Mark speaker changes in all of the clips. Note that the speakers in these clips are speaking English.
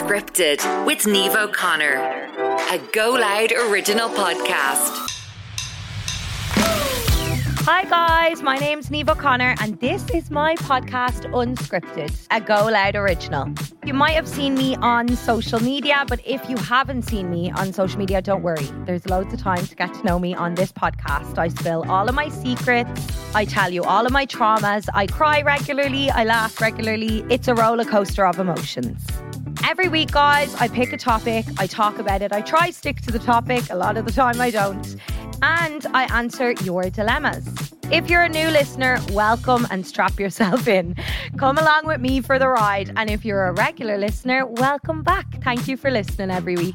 Speaker 1: Unscripted with Niamh O'Connor, a Go Loud original podcast.
Speaker 2: Hi guys, my name's Niamh O'Connor and this is my podcast Unscripted, a Go Loud original. You might have seen me on social media, but if you haven't seen me on social media, don't worry. There's loads of time to get to know me on this podcast. I spill all of my secrets. I tell you all of my traumas. I cry regularly. I laugh regularly. It's a roller coaster of emotions. Every week, guys, I pick a topic. I talk about it. I try stick to the topic. A lot of the time I don't. And I answer your dilemmas. If you're a new listener, welcome and strap yourself in. Come along with me for the ride. And if you're a regular listener, welcome back. Thank you for listening every week.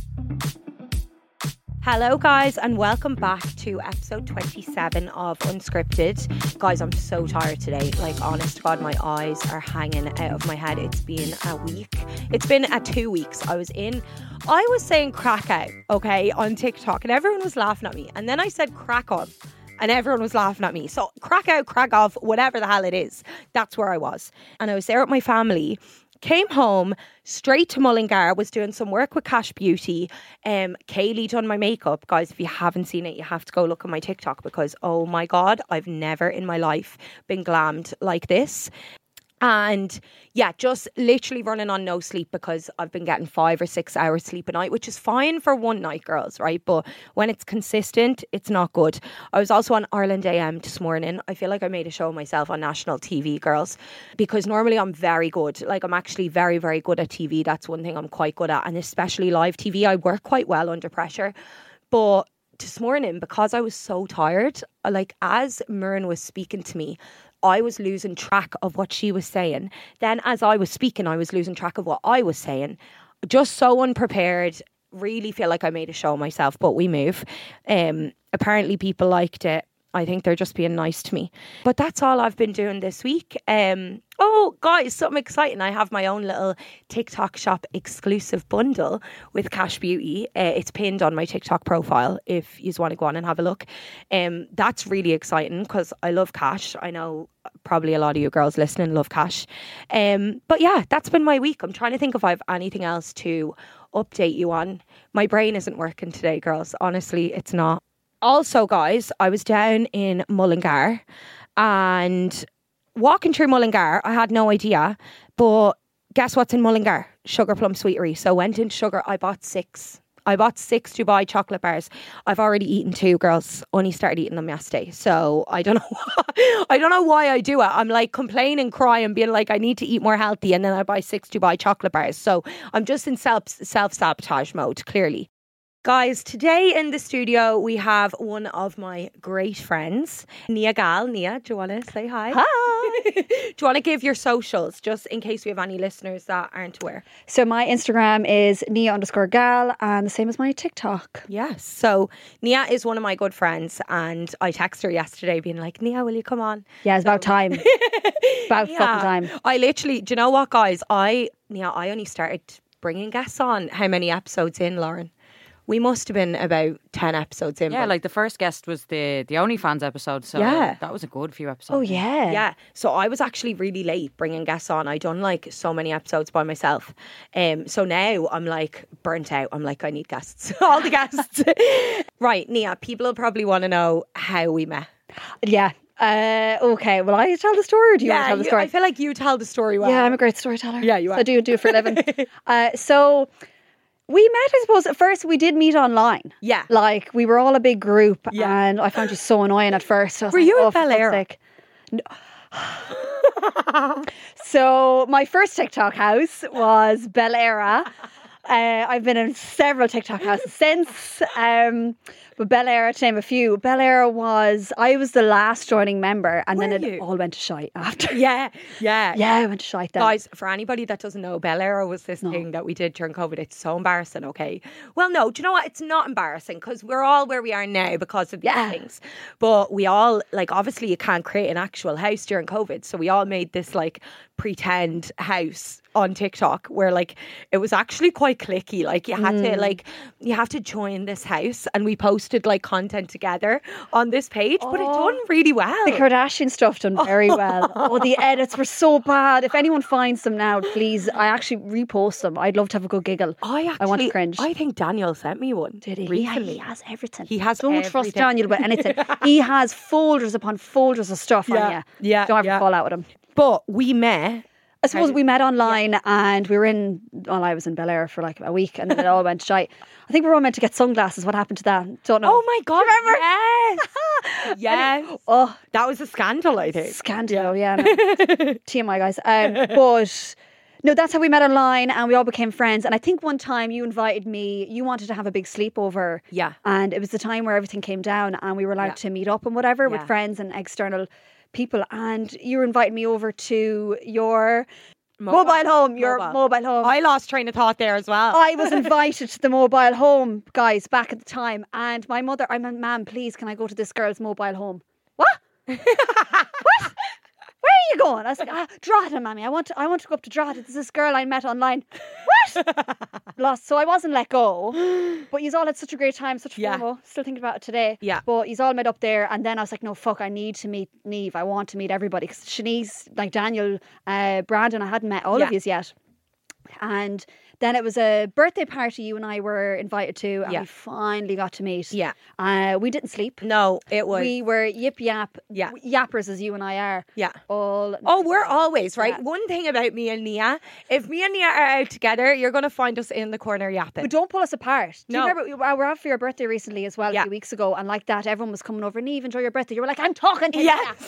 Speaker 2: Hello guys and welcome back to episode 27 of Unscripted. Guys, I'm so tired today. Like, honest to God, my eyes are hanging out of my head. It's been a week. It's been 2 weeks. I was saying crack out, okay, on TikTok and everyone was laughing at me. And then I said crack on and everyone was laughing at me. So crack out, crack off, whatever the hell it is. That's where I was. And I was there with my family. Came home straight to Mullingar, was doing some work with Cash Beauty. Kaylee done my makeup. Guys, if you haven't seen it, you have to go look at my TikTok because, oh my God, I've never in my life been glammed like this. And yeah, just literally running on no sleep because I've been getting 5 or 6 hours sleep a night, which is fine for one night, girls, right? But when it's consistent, it's not good. I was also on Ireland AM this morning. I feel like I made a show of myself on national TV, girls, because normally I'm very good. Like, I'm actually very, very good at TV. That's one thing I'm quite good at. And especially live TV, I work quite well under pressure. But this morning, because I was so tired, like as Muireann was speaking to me, I was losing track of what she was saying. Then as I was speaking, I was losing track of what I was saying. Just so unprepared. Really feel like I made a show of myself, but we move. Apparently people liked it. I think they're just being nice to me. But that's all I've been doing this week. Oh, guys, something exciting. I have my own little TikTok shop exclusive bundle with Cash Beauty. It's pinned on my TikTok profile if you just want to go on and have a look. That's really exciting because I love Cash. I know probably a lot of you girls listening love Cash. But yeah, that's been my week. I'm trying to think if I have anything else to update you on. My brain isn't working today, girls. Honestly, it's not. Also, guys, I was down in Mullingar and walking through Mullingar, I had no idea, but guess what's in Mullingar? Sugar Plum Sweetery. So went into Sugar, I bought 6 Dubai chocolate bars. I've already eaten 2, girls. Only started eating them yesterday. So I don't know why I do it. I'm like complaining, crying, being like, I need to eat more healthy. And then I buy 6 Dubai chocolate bars. So I'm just in self-sabotage mode, clearly. Guys, today in the studio, we have one of my great friends, Nia Gal. Nia, do you want to say hi?
Speaker 3: Hi!
Speaker 2: Do you want to give your socials, just in case we have any listeners that aren't aware?
Speaker 3: So my Instagram is Nia_Gal and the same as my TikTok.
Speaker 2: Yes. So Nia is one of my good friends and I texted her yesterday being like, Nia, will you come on?
Speaker 3: Yeah, it's about time. About fucking time.
Speaker 2: I literally, do you know what, guys? I only started bringing guests on. How many episodes in, Lauren? We must have been about 10 episodes in.
Speaker 4: Yeah, like the first guest was the OnlyFans episode. So
Speaker 2: yeah,
Speaker 4: that was a good few episodes.
Speaker 3: Oh, yeah.
Speaker 2: Yeah. So I was actually really late bringing guests on. I done like so many episodes by myself. So now I'm like burnt out. I'm like, I need guests. All the guests. Right, Nia, people will probably want to know how we met.
Speaker 3: Yeah. Okay, will I tell the story or do you want to tell the story?
Speaker 2: I feel like you tell the story well.
Speaker 3: Yeah, I'm a great storyteller.
Speaker 2: Yeah, you are.
Speaker 3: So I do it for a living. So we met, I suppose, at first we did meet online.
Speaker 2: Yeah.
Speaker 3: Like, we were all a big group
Speaker 2: yeah.
Speaker 3: and I found you so annoying at first. So
Speaker 2: were you in Bel Air?
Speaker 3: No. So my first TikTok house was Bel Air. I've been in several TikTok houses since. But Bel Air, to name a few, Bel Air I was the last joining member and then it all went to shite after.
Speaker 2: Yeah.
Speaker 3: Yeah, I went to shite then.
Speaker 2: Guys, for anybody that doesn't know, Bel Air was this thing that we did during COVID. It's so embarrassing, okay? Well, no, do you know what? It's not embarrassing because we're all where we are now because of these things. But we all, like, obviously you can't create an actual house during COVID. So we all made this, like, pretend house on TikTok where like it was actually quite clicky. Like you had to join this house and we posted
Speaker 5: posted like content together on this page, but it done really well.
Speaker 3: The Kardashian stuff done very well. Oh, the edits were so bad. If anyone finds them now, please, I actually repost them. I'd love to have a good giggle. I want to cringe.
Speaker 5: I think Daniel sent me one.
Speaker 3: Did he?
Speaker 5: Recently.
Speaker 3: He has everything.
Speaker 5: He has
Speaker 3: Don't trust
Speaker 5: everything.
Speaker 3: Daniel about anything. He has folders upon folders of stuff on you.
Speaker 5: Yeah,
Speaker 3: Don't ever fall out with him.
Speaker 5: But we met.
Speaker 3: I suppose we met online and we were I was in Bel Air for like a week and then it all went shite. I think we were all meant to get sunglasses. What happened to that? Don't know.
Speaker 5: Oh my God.
Speaker 3: Remember?
Speaker 5: Yes. Yes.
Speaker 3: Oh,
Speaker 5: That was a scandal, I think.
Speaker 3: scandal. Yeah. No. TMI, guys. But no, that's how we met online and we all became friends. And I think one time you invited me, you wanted to have a big sleepover.
Speaker 5: Yeah.
Speaker 3: And it was the time where everything came down and we were allowed to meet up and whatever with
Speaker 5: Yeah.
Speaker 3: friends and external people. And you were inviting me over to your mobile home. Your mobile home.
Speaker 5: I lost train of thought there as well.
Speaker 3: I was invited to the mobile home, guys, back at the time. And my mother, I'm like, Ma'am, please, can I go to this girl's mobile home? What? What? Where are you going? I was like, Drogheda, Mammy. I want to go up to Drogheda. There's this girl I met online. What? Lost. So I wasn't let go. But you all had such a great time, such FOMO. Still thinking about it today.
Speaker 5: Yeah.
Speaker 3: But you all met up there. And then I was like, no, fuck, I need to meet Niamh. I want to meet everybody. Because Shanice, like Daniel, Brandon, I hadn't met all of you yet. And then it was a birthday party you and I were invited to, and we finally got to meet.
Speaker 5: Yeah.
Speaker 3: We didn't sleep.
Speaker 5: No, it was.
Speaker 3: We were yip yap, yappers as you and I are.
Speaker 5: Yeah.
Speaker 3: All.
Speaker 5: Oh, we're always, right?
Speaker 3: Yeah.
Speaker 5: One thing about me and Nia, if me and Nia are out together, you're going to find us in the corner yapping.
Speaker 3: But don't pull us apart. Do
Speaker 5: No.
Speaker 3: you remember we were out for your birthday recently as well, a few weeks ago, and like that, everyone was coming over. Niamh, enjoy your birthday. You were like, I'm talking to you.
Speaker 5: Yes.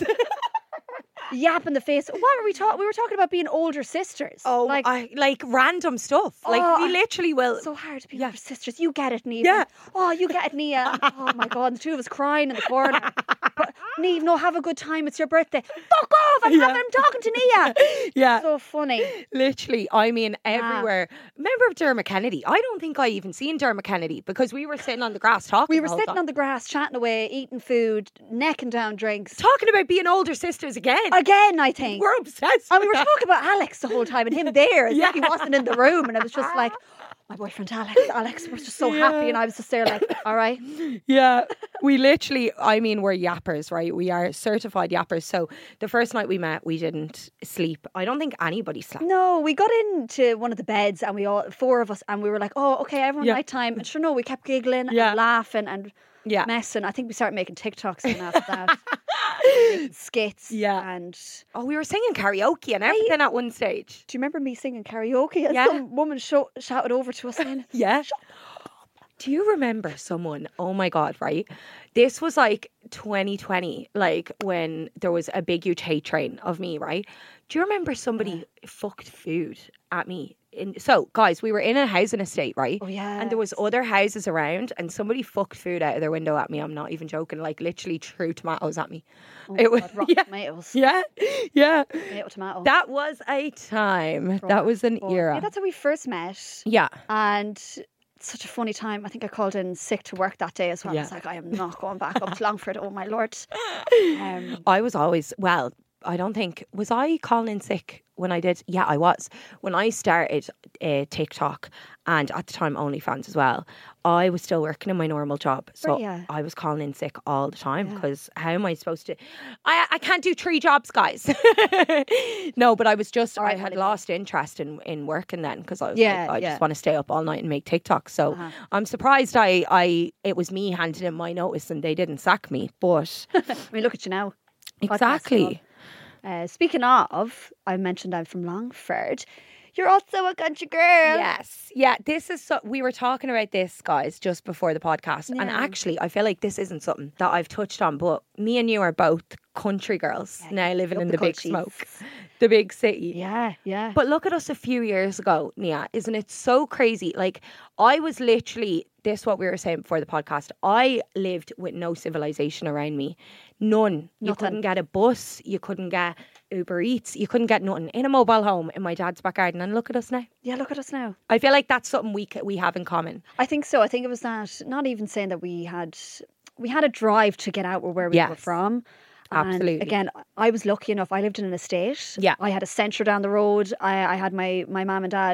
Speaker 3: Yap in the face. What were we talking? We were talking about being older sisters.
Speaker 5: Oh, like random stuff. Like we literally will.
Speaker 3: It's so hard to be older sisters. You get it, Niamh.
Speaker 5: Yeah.
Speaker 3: Oh, you get it, Nia. Oh my God, the two of us crying in the corner. But Niamh, no, have a good time. It's your birthday. Fuck off! I'm talking to Nia.
Speaker 5: Yeah.
Speaker 3: So funny.
Speaker 5: Literally, I mean, everywhere. Remember Dermot Kennedy? I don't think I even seen Dermot Kennedy because we were sitting on the grass talking.
Speaker 3: We were sitting on the grass, chatting away, eating food, necking down drinks.
Speaker 5: talking about being older sisters again.
Speaker 3: Again, I think.
Speaker 5: We're obsessed.
Speaker 3: And we were
Speaker 5: with that.
Speaker 3: talking about Alex the whole time and him there as if he wasn't in the room. And I was just like, my boyfriend Alex was just so happy. And I was just there like, all right.
Speaker 5: Yeah, we literally, I mean, we're yappers, right? We are certified yappers. So the first night we met, we didn't sleep. I don't think anybody slept.
Speaker 3: No, we got into one of the beds and we all, four of us, and we were like, oh, okay, everyone nighttime. And sure, no, we kept giggling and laughing and messing. I think we started making TikToks and after that. Skits.
Speaker 5: Yeah.
Speaker 3: And
Speaker 5: we were singing karaoke and everything at one stage.
Speaker 3: do you remember me singing karaoke? And some woman shouted over to us saying,
Speaker 5: Yeah. Do you remember someone? Oh my God, right? This was like 2020, like when there was a big huge hate train of me, right? Do you remember somebody fucked food at me? So, guys, we were in a housing estate, right?
Speaker 3: Oh, yeah.
Speaker 5: And there was other houses around and somebody fucked food out of their window at me. I'm not even joking. Like literally threw tomatoes at me.
Speaker 3: it was rotten tomatoes.
Speaker 5: Yeah. Yeah.
Speaker 3: Tomato.
Speaker 5: That was a time. That was an era.
Speaker 3: Yeah, that's how we first met.
Speaker 5: Yeah.
Speaker 3: And such a funny time. I think I called in sick to work that day as well. I was like, I am not going back up to Longford. Oh my Lord.
Speaker 5: I was always, well, I don't think, was I calling in sick when I did? Yeah, I was. When I started TikTok and at the time OnlyFans as well, I was still working in my normal job. So I was calling in sick all the time because how am I supposed to? I can't do 3 jobs, guys. No, but I was just, I had lost interest in working then because I was like, I just want to stay up all night and make TikToks. So I'm surprised it was me handing in my notice and they didn't sack me. But
Speaker 3: I mean, look at you now.
Speaker 5: Exactly.
Speaker 3: Speaking of, I mentioned I'm from Longford. You're also a country girl.
Speaker 5: Yes. Yeah, this is we were talking about this, guys, just before the podcast. And actually, I feel like this isn't something that I've touched on, but me and you are both country girls now living in the big smoke. The big city.
Speaker 3: Yeah, yeah.
Speaker 5: But look at us a few years ago, Nia. Isn't it so crazy? Like, I was literally, this is what we were saying before the podcast, I lived with no civilization around me. None. You couldn't get a bus. You couldn't get Uber Eats. You couldn't get nothing in a mobile home in my dad's back garden. And look at us now.
Speaker 3: Yeah, look at us now.
Speaker 5: I feel like that's something we have in common.
Speaker 3: I think so. I think it was that, not even saying that we had a drive to get out where we were from.
Speaker 5: Absolutely.
Speaker 3: And again, I was lucky enough. I lived in an estate.
Speaker 5: Yeah.
Speaker 3: I had a centre down the road. I had my mum and dad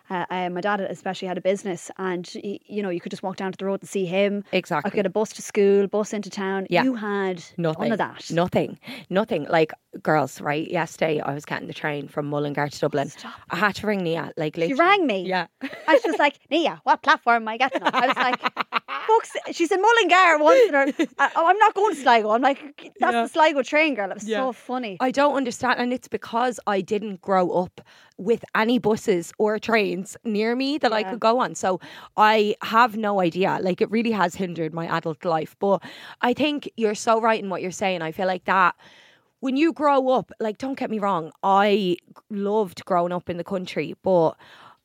Speaker 3: My dad especially had a business, and you could just walk down to the road and see him.
Speaker 5: Exactly.
Speaker 3: I could get a bus to school, bus into town.
Speaker 5: Yeah.
Speaker 3: You had
Speaker 5: Nothing.
Speaker 3: none of that.
Speaker 5: Nothing. Like, girls, right? Yesterday I was getting the train from Mullingar to Dublin.
Speaker 3: Stop.
Speaker 5: I had to ring Nia. Like, literally.
Speaker 3: She rang me.
Speaker 5: Yeah.
Speaker 3: I was just like, Nia, what platform am I getting on? I was like, folks, she's in Mullingar once. I'm not going to Sligo. I'm like, that's the Sligo train, girl. It was so funny.
Speaker 5: I don't understand. And it's because I didn't grow up with any buses or trains near me that I could go on. So I have no idea. Like, it really has hindered my adult life. But I think you're so right in what you're saying. I feel like that when you grow up, like, don't get me wrong, I loved growing up in the country, but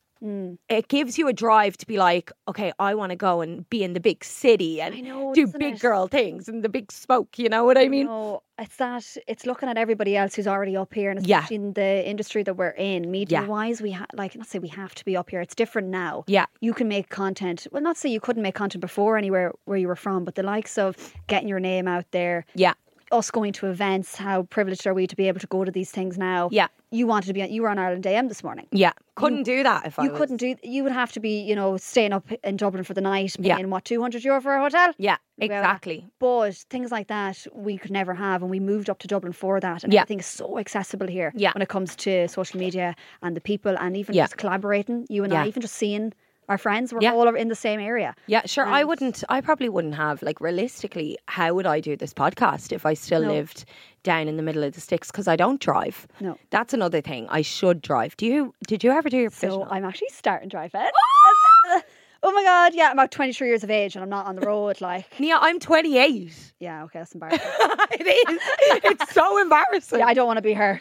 Speaker 5: it gives you a drive to be like, okay, I want to go and be in the big city and do big girl things and the big smoke, you know what I mean?
Speaker 3: No, it's looking at everybody else who's already up here, and especially in the industry that we're in, media-wise, we not say we have to be up here. It's different now.
Speaker 5: Yeah.
Speaker 3: You can make content. Well, not say you couldn't make content before anywhere where you were from, but the likes of getting your name out there.
Speaker 5: Yeah.
Speaker 3: Us going to events, how privileged are we to be able to go to these things now?
Speaker 5: Yeah.
Speaker 3: You wanted to be you were on Ireland AM this morning.
Speaker 5: Yeah. Couldn't do that if I was.
Speaker 3: You couldn't do. You would have to be, staying up in Dublin for the night, paying what, €200 for a hotel?
Speaker 5: Yeah, exactly.
Speaker 3: But things like that we could never have, and we moved up to Dublin for that. And everything is so accessible here when it comes to social media and the people, and even just collaborating. You and I, even just seeing our friends, we're all in the same area.
Speaker 5: Yeah, sure. I probably wouldn't have, like, realistically, how would I do this podcast if I still lived down in the middle of the sticks? Because I don't drive.
Speaker 3: No.
Speaker 5: That's another thing. I should drive. Did you ever do your provisional?
Speaker 3: So I'm actually starting driving. Oh my God, yeah, I'm about 23 years of age and I'm not on the road, like.
Speaker 5: Nia, I'm 28.
Speaker 3: Yeah, okay, that's embarrassing.
Speaker 5: It is. It's so embarrassing.
Speaker 3: Yeah, I don't want to be her.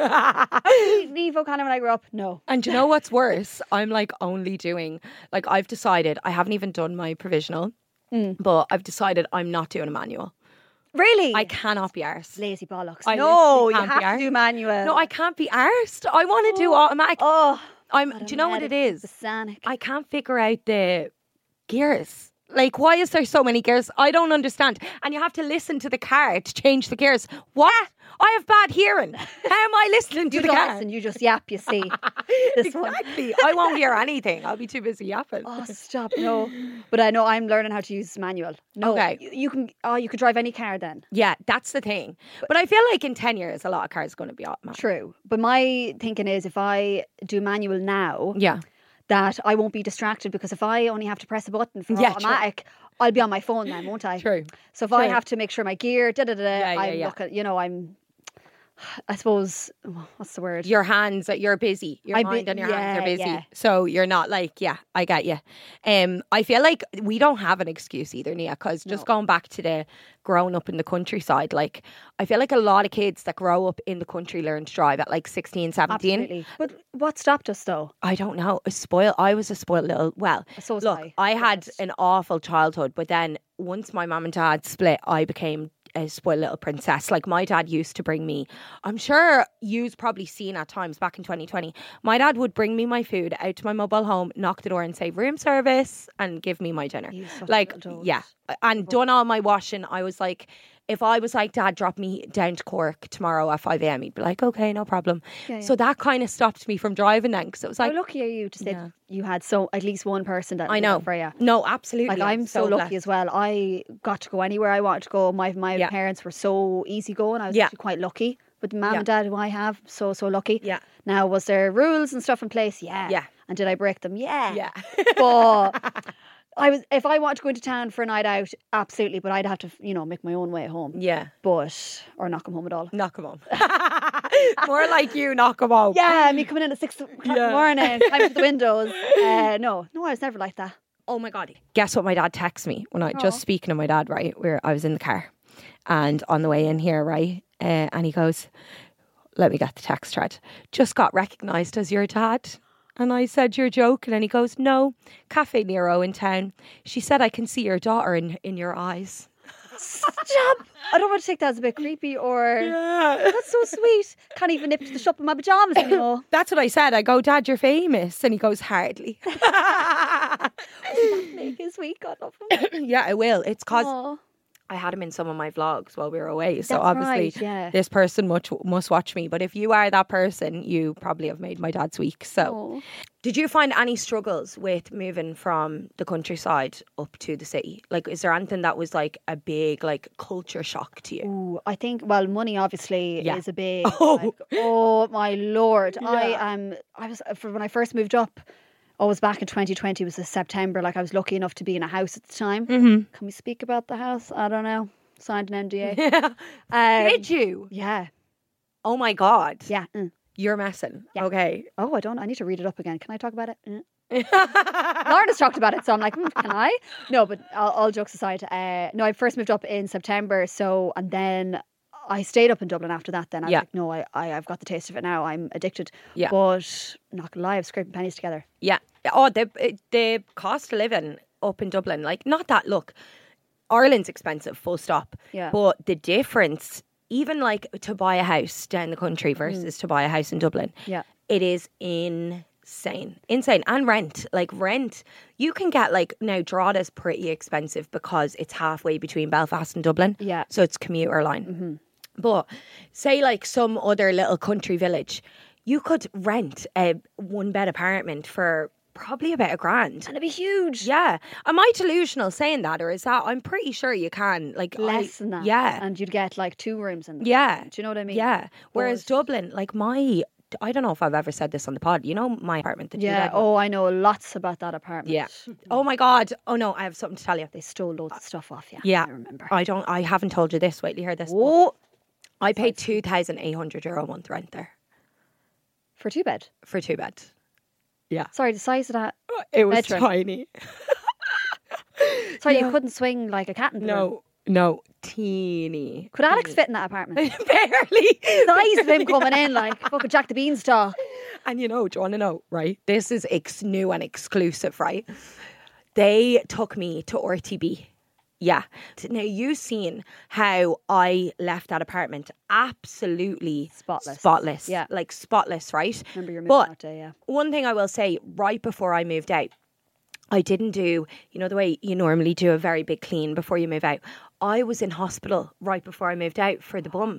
Speaker 3: Niamh O'Connor when I grew up, no.
Speaker 5: And do you know what's worse? I'm like only doing, like, I've decided, I haven't even done my provisional, but I've decided I'm not doing a manual.
Speaker 3: Really?
Speaker 5: I cannot be arsed.
Speaker 3: Lazy bollocks.
Speaker 5: I
Speaker 3: No, you
Speaker 5: literally can't be
Speaker 3: have to do manual.
Speaker 5: No, I can't be arsed. I want to do automatic.
Speaker 3: Oh,
Speaker 5: Do you know what it is?
Speaker 3: The Sonic.
Speaker 5: I can't figure out the gears. Like, why is there so many gears? I don't understand. And you have to listen to the car to change the gears. What? I have bad hearing. How am I listening to
Speaker 3: You
Speaker 5: the
Speaker 3: don't
Speaker 5: car?
Speaker 3: listen, you just yap, you see. This one.
Speaker 5: Exactly. I won't hear anything. I'll be too busy yapping.
Speaker 3: Oh, stop, no. But I know I'm learning how to use manual. No,
Speaker 5: Okay.
Speaker 3: you can drive any car then.
Speaker 5: Yeah, that's the thing. But I feel like in 10 years, a lot of cars are going to be automatic.
Speaker 3: True. But my thinking is if I do manual now,
Speaker 5: Yeah.
Speaker 3: that I won't be distracted, because if I only have to press a button for
Speaker 5: Yeah,
Speaker 3: automatic, I'll be on my phone then, won't I?
Speaker 5: True.
Speaker 3: So if I
Speaker 5: True.
Speaker 3: have to make sure my gear, I'm
Speaker 5: yeah.
Speaker 3: looking, I suppose, what's the word?
Speaker 5: Your hands, you're busy. Your mind and your hands are busy.
Speaker 3: yeah.
Speaker 5: So you're not like, I get you. I feel like we don't have an excuse either, Nia, because just going back to the growing up in the countryside, like, I feel like a lot of kids that grow up in the country learn to drive at like 16, 17.
Speaker 3: Absolutely. But what stopped us though?
Speaker 5: I don't know. I was a spoiled little,
Speaker 3: So was
Speaker 5: look,
Speaker 3: I.
Speaker 5: I had an awful childhood, but then once my mum and dad split, I became a spoiled little princess. Like, my dad used to bring me, I'm sure you've probably seen at times back in 2020, my dad would bring me my food out to my mobile home, knock the door and say room service, and give me my dinner. Like, yeah, and done all my washing. I was like, if I was like, Dad, drop me down to Cork tomorrow at 5 a.m, he'd be like, okay, no problem. So that kind of stopped me from driving then, because it was like,
Speaker 3: How lucky are you to say you had at least one person that
Speaker 5: I
Speaker 3: did
Speaker 5: know
Speaker 3: that for you?
Speaker 5: No, absolutely.
Speaker 3: Like, I'm so lucky as well. I got to go anywhere I wanted to go. My parents were so easygoing. I was actually quite lucky with the mum and dad who I have. So lucky.
Speaker 5: Yeah.
Speaker 3: Now, was there rules and stuff in place? Yeah.
Speaker 5: Yeah.
Speaker 3: And did I break them? Yeah.
Speaker 5: Yeah.
Speaker 3: But if I wanted to go into town for a night out, absolutely. But I'd have to, make my own way home.
Speaker 5: Yeah.
Speaker 3: Or not come home at all.
Speaker 5: Knock him home. More like you, knock him home.
Speaker 3: Yeah, me coming in at 6 o'clock in the morning, climbing to the windows. No, I was never like that.
Speaker 5: Oh my God. Guess what my dad texted me when just speaking of my dad, right? I was in the car and on the way in here, right? And he goes, let me get the text thread. Just got recognised as your dad. And I said, you're joking. And he goes, no, Cafe Nero in town. She said, I can see your daughter in your eyes.
Speaker 3: Stop. I don't want to take that as a bit creepy or...
Speaker 5: Yeah.
Speaker 3: That's so sweet. Can't even nip to the shop in my pyjamas anymore.
Speaker 5: That's what I said. I go, Dad, you're famous. And he goes, hardly.
Speaker 3: Does that make his week? God love him.
Speaker 5: Yeah, it will. It's because I had him in some of my vlogs while we were away. So
Speaker 3: That's
Speaker 5: obviously
Speaker 3: right, yeah.
Speaker 5: this person must watch me. But if you are that person, you probably have made my dad's week. So
Speaker 3: Oh.
Speaker 5: did you find any struggles with moving from the countryside up to the city? Like, is there anything that was like a big like culture shock to you?
Speaker 3: Ooh, I think, well, money obviously
Speaker 5: Yeah.
Speaker 3: is a big,
Speaker 5: Oh.
Speaker 3: like, oh my Lord. I was, when I first moved up, was back in 2020, it was September, like I was lucky enough to be in a house at the time.
Speaker 5: Mm-hmm.
Speaker 3: Can we speak about the house? I don't know. Signed an NDA.
Speaker 5: Did you?
Speaker 3: Yeah.
Speaker 5: Oh my God.
Speaker 3: Yeah.
Speaker 5: You're messing.
Speaker 3: Yeah.
Speaker 5: Okay.
Speaker 3: Oh, I need to read it up again. Can I talk about it? Lauren has talked about it, so I'm like, can I? No, but all jokes aside, no, I first moved up in September, and then I stayed up in Dublin after that. Then I was
Speaker 5: Yeah.
Speaker 3: like, no, I've got the taste of it now. I'm addicted.
Speaker 5: Yeah.
Speaker 3: But not gonna lie, I'm scraping pennies together.
Speaker 5: Yeah. Oh, the cost of living up in Dublin, like not that. Look, Ireland's expensive, full stop.
Speaker 3: Yeah.
Speaker 5: But the difference, even like to buy a house down the country versus to buy a house in Dublin,
Speaker 3: Yeah.
Speaker 5: it is insane. And rent, you can get like, now Droghed's pretty expensive because it's halfway between Belfast and Dublin.
Speaker 3: Yeah.
Speaker 5: So it's commuter line. But say like some other little country village, you could rent a 1-bed apartment for probably about $1,000.
Speaker 3: And it'd be huge.
Speaker 5: Yeah. Am I delusional saying that, or is that? I'm pretty sure you can. Like
Speaker 3: Less than that.
Speaker 5: Yeah.
Speaker 3: And you'd get like 2 rooms in them.
Speaker 5: Yeah.
Speaker 3: Do you know what I mean?
Speaker 5: Yeah. Whereas
Speaker 3: But-
Speaker 5: Dublin, like I don't know if I've ever said this on the pod. You know my apartment, the
Speaker 3: Yeah.
Speaker 5: 2-bed one?
Speaker 3: Oh, I know lots about that apartment.
Speaker 5: Yeah. Oh my God. Oh no, I have something to tell you.
Speaker 3: They stole loads of stuff off you.
Speaker 5: Yeah.
Speaker 3: I remember.
Speaker 5: I haven't told you this. Wait till you hear this.
Speaker 3: Oh,
Speaker 5: I paid €2,800 a month rent there
Speaker 3: for 2-bed.
Speaker 5: for 2-bed. Yeah.
Speaker 3: Sorry, the size of that.
Speaker 5: It was
Speaker 3: Bedroom.
Speaker 5: tiny.
Speaker 3: Sorry,
Speaker 5: Yeah.
Speaker 3: you couldn't swing like a cat in the room.
Speaker 5: No, teeny.
Speaker 3: Could Alex fit in that apartment?
Speaker 5: Barely.
Speaker 3: Size of him coming in like fucking Jack the Beanstalk.
Speaker 5: And do you want to know, right? This is new and exclusive, right? They took me to RTB. Yeah. Now, you've seen how I left that apartment absolutely
Speaker 3: Spotless. Yeah.
Speaker 5: Like spotless, right?
Speaker 3: Remember your moving
Speaker 5: But
Speaker 3: that day, yeah.
Speaker 5: one thing I will say, right before I moved out, I didn't do, the way you normally do a very big clean before you move out. I was in hospital right before I moved out for the bum.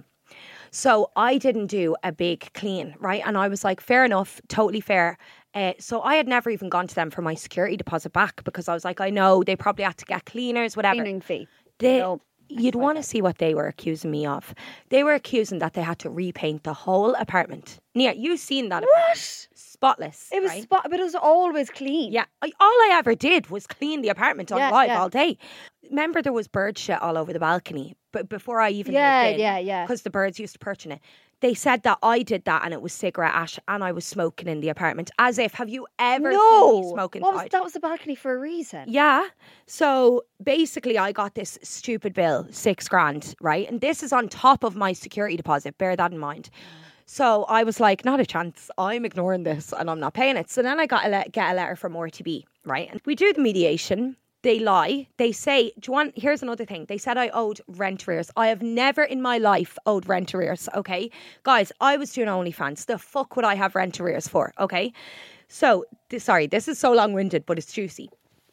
Speaker 5: So I didn't do a big clean, right? And I was like, fair enough, totally fair. So I had never even gone to them for my security deposit back because I was like, I know they probably had to get cleaners, whatever.
Speaker 3: Cleaning fee.
Speaker 5: They,
Speaker 3: No,
Speaker 5: you'd want to see what they were accusing me of. They were accusing that they had to repaint the whole apartment. Nia, you've seen that apartment. Spotless.
Speaker 3: It was
Speaker 5: right?
Speaker 3: but it was always clean.
Speaker 5: Yeah, all I ever did was clean the apartment on
Speaker 3: Yeah,
Speaker 5: live
Speaker 3: yeah.
Speaker 5: all day. Remember, there was bird shit all over the balcony, but before I even
Speaker 3: Yeah,
Speaker 5: moved in,
Speaker 3: yeah.
Speaker 5: because the birds used to perch in it. They said that I did that, and it was cigarette ash, and I was smoking in the apartment. As if, have you ever seen me smoking inside?
Speaker 3: That was the balcony for a reason.
Speaker 5: Yeah. So basically, I got this stupid bill, $6,000, right? And this is on top of my security deposit. Bear that in mind. So I was like, not a chance. I'm ignoring this and I'm not paying it. So then I got get a letter from RTB, right? And we do the mediation. They lie. They say, here's another thing. They said I owed rent arrears. I have never in my life owed rent arrears, okay? Guys, I was doing OnlyFans. The fuck would I have rent arrears for, okay? So, sorry, this is so long-winded, but it's juicy.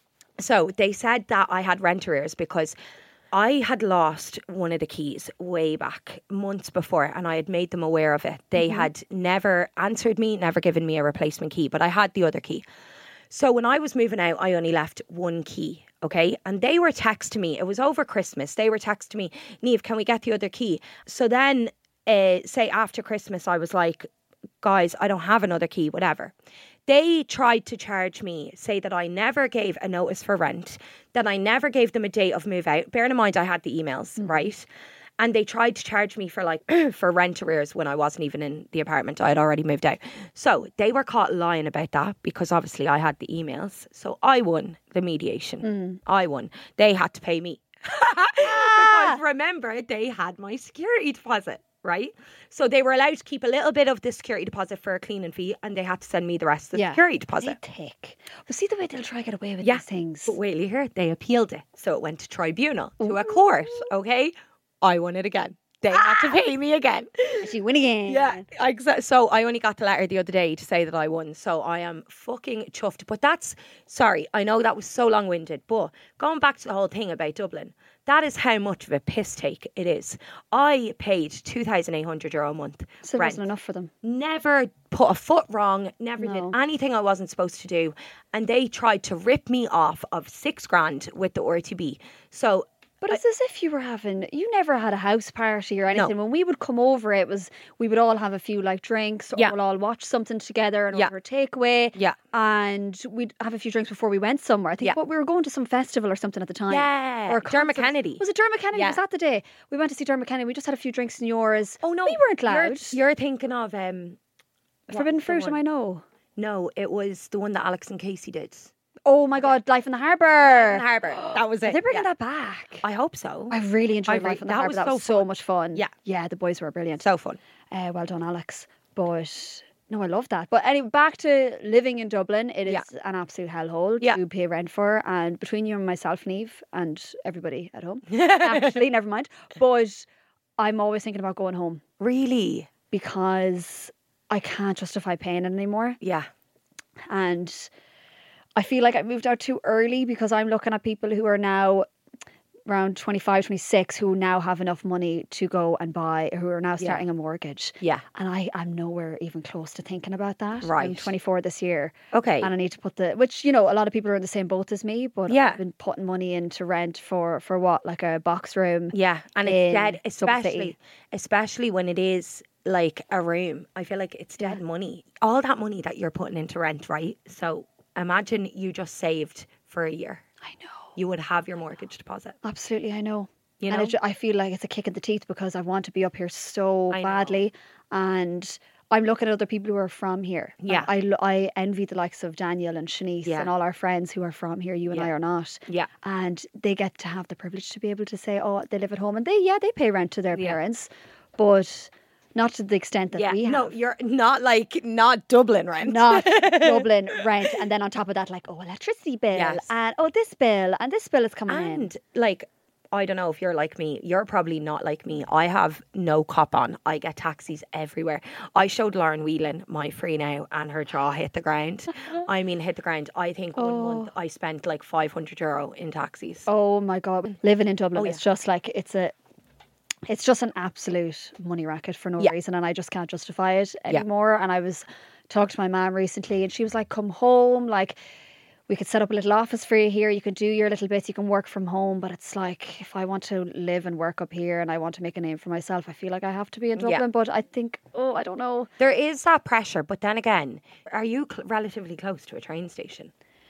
Speaker 5: So they said that I had rent arrears because I had lost one of the keys way back months before, and I had made them aware of it. They had never answered me, never given me a replacement key, but I had the other key. So when I was moving out, I only left one key, okay? And they were texting me. It was over Christmas. They were texting me, Niamh, can we get the other key? So then, say after Christmas, I was like, guys, I don't have another key, whatever. They tried to charge me, say that I never gave a notice for rent, that I never gave them a date of move out. Bearing in mind, I had the emails, right? And they tried to charge me for for rent arrears when I wasn't even in the apartment. I had already moved out. So they were caught lying about that because obviously I had the emails. So I won the mediation. I won. They had to pay me. Because remember, they had my security deposit. Right? So they were allowed to keep a little bit of the security deposit for a cleaning fee, and they had to send me the rest of the security deposit.
Speaker 3: They thick. But see the way they'll try to get away with
Speaker 5: Yeah.
Speaker 3: these things.
Speaker 5: But wait till you hear it. They appealed it. So it went to tribunal, to a court, okay? I won it again. They had to pay me again.
Speaker 3: She win again.
Speaker 5: Yeah, so I only got the letter the other day to say that I won. So I am fucking chuffed. But sorry, I know that was so long-winded. But going back to the whole thing about Dublin, That is how much of a piss take it is. I paid €2,800 a month
Speaker 3: So it
Speaker 5: rent.
Speaker 3: wasn't enough for them.
Speaker 5: Never put a foot wrong, never
Speaker 3: No.
Speaker 5: did anything I wasn't supposed to do. And they tried to rip me off of $6,000 with the RTB. So
Speaker 3: But it's as if you never had a house party or anything. When we would come over, we would all have a few like drinks, or
Speaker 5: Yeah.
Speaker 3: we'll all watch something together and
Speaker 5: Yeah.
Speaker 3: order a takeaway.
Speaker 5: Yeah.
Speaker 3: And we'd have a few drinks before we went somewhere. I think
Speaker 5: Yeah.
Speaker 3: but we were going to some festival or something at the time.
Speaker 5: Yeah.
Speaker 3: Or a
Speaker 5: Dermot
Speaker 3: concert.
Speaker 5: Kennedy.
Speaker 3: Was it Dermot Kennedy?
Speaker 5: Yeah.
Speaker 3: Was that the day? We went to see Dermot Kennedy. We just had a few drinks in yours.
Speaker 5: Oh no,
Speaker 3: We weren't loud.
Speaker 5: You're thinking of
Speaker 3: Forbidden
Speaker 5: what's the
Speaker 3: Fruit, am
Speaker 5: one?
Speaker 3: I know?
Speaker 5: No, it was the one that Alex and Casey did.
Speaker 3: Oh my God, Life in the Harbour.
Speaker 5: Harbour. That was
Speaker 3: Are
Speaker 5: it.
Speaker 3: they bringing
Speaker 5: yeah.
Speaker 3: that back?
Speaker 5: I hope so.
Speaker 3: I really enjoyed
Speaker 5: I
Speaker 3: Life in the
Speaker 5: that
Speaker 3: Harbour.
Speaker 5: was
Speaker 3: That
Speaker 5: so
Speaker 3: was so
Speaker 5: fun.
Speaker 3: much fun.
Speaker 5: Yeah.
Speaker 3: Yeah, the boys were brilliant.
Speaker 5: So fun.
Speaker 3: Well done, Alex. But no, I love that. But anyway, back to living in Dublin. It is
Speaker 5: Yeah.
Speaker 3: an absolute hellhole
Speaker 5: Yeah.
Speaker 3: to pay rent for. And between you and myself, Niamh, and everybody at home, actually, never mind. But I'm always thinking about going home
Speaker 5: Really?
Speaker 3: because I can't justify paying it anymore.
Speaker 5: Yeah.
Speaker 3: And I feel like I moved out too early because I'm looking at people who are now around 25, 26 who now have enough money to go and buy, who are now starting a mortgage.
Speaker 5: Yeah.
Speaker 3: And I'm nowhere even close to thinking about that. I'm
Speaker 5: Right.
Speaker 3: 24 this year.
Speaker 5: Okay.
Speaker 3: And I need to put which, a lot of people are in the same boat as me, but
Speaker 5: Yeah.
Speaker 3: I've been putting money into rent for what? Like a box room.
Speaker 5: Yeah, and
Speaker 3: in
Speaker 5: it's dead,
Speaker 3: Dublin City.
Speaker 5: especially when it is like a room. I feel like it's dead money. All that money that you're putting into rent, right? So imagine you just saved for a year.
Speaker 3: I know.
Speaker 5: You would have your mortgage deposit.
Speaker 3: Absolutely, I know.
Speaker 5: You
Speaker 3: And
Speaker 5: know?
Speaker 3: I feel like it's a kick in the teeth because I want to be up here so
Speaker 5: I know.
Speaker 3: badly. And I'm looking at other people who are from here. And
Speaker 5: Yeah.
Speaker 3: I envy the likes of Daniel and Shanice
Speaker 5: Yeah.
Speaker 3: and all our friends who are from here. You and I
Speaker 5: Yeah.
Speaker 3: are not.
Speaker 5: Yeah.
Speaker 3: And they get to have the privilege to be able to say, oh, they live at home. And they pay rent to their
Speaker 5: Yeah.
Speaker 3: parents. But not to the extent that we have.
Speaker 5: No, you're not Dublin rent.
Speaker 3: Not Dublin rent. And then on top of that, like, oh, electricity bill.
Speaker 5: Yes.
Speaker 3: And oh, this bill. And this bill is coming in.
Speaker 5: And like, I don't know if you're like me. You're probably not like me. I have no cop on. I get taxis everywhere. I showed Lauren Whelan my free now and her jaw hit the ground. I mean, hit the ground. I think 1 month I spent like €500 in taxis.
Speaker 3: Oh my God. Living in Dublin,
Speaker 5: Oh,
Speaker 3: it's just like, it's just an absolute money racket for no
Speaker 5: Yeah.
Speaker 3: reason. And I just can't justify it anymore. And I was talking to my mum recently and she was like, come home. Like, we could set up a little office for you here. You could do your little bits. You can work from home. But it's like, if I want to live and work up here and I want to make a name for myself, I feel like I have to be in Dublin.
Speaker 5: Yeah.
Speaker 3: But I think, I don't know.
Speaker 5: There is that pressure, but then again, are you relatively close to a train station?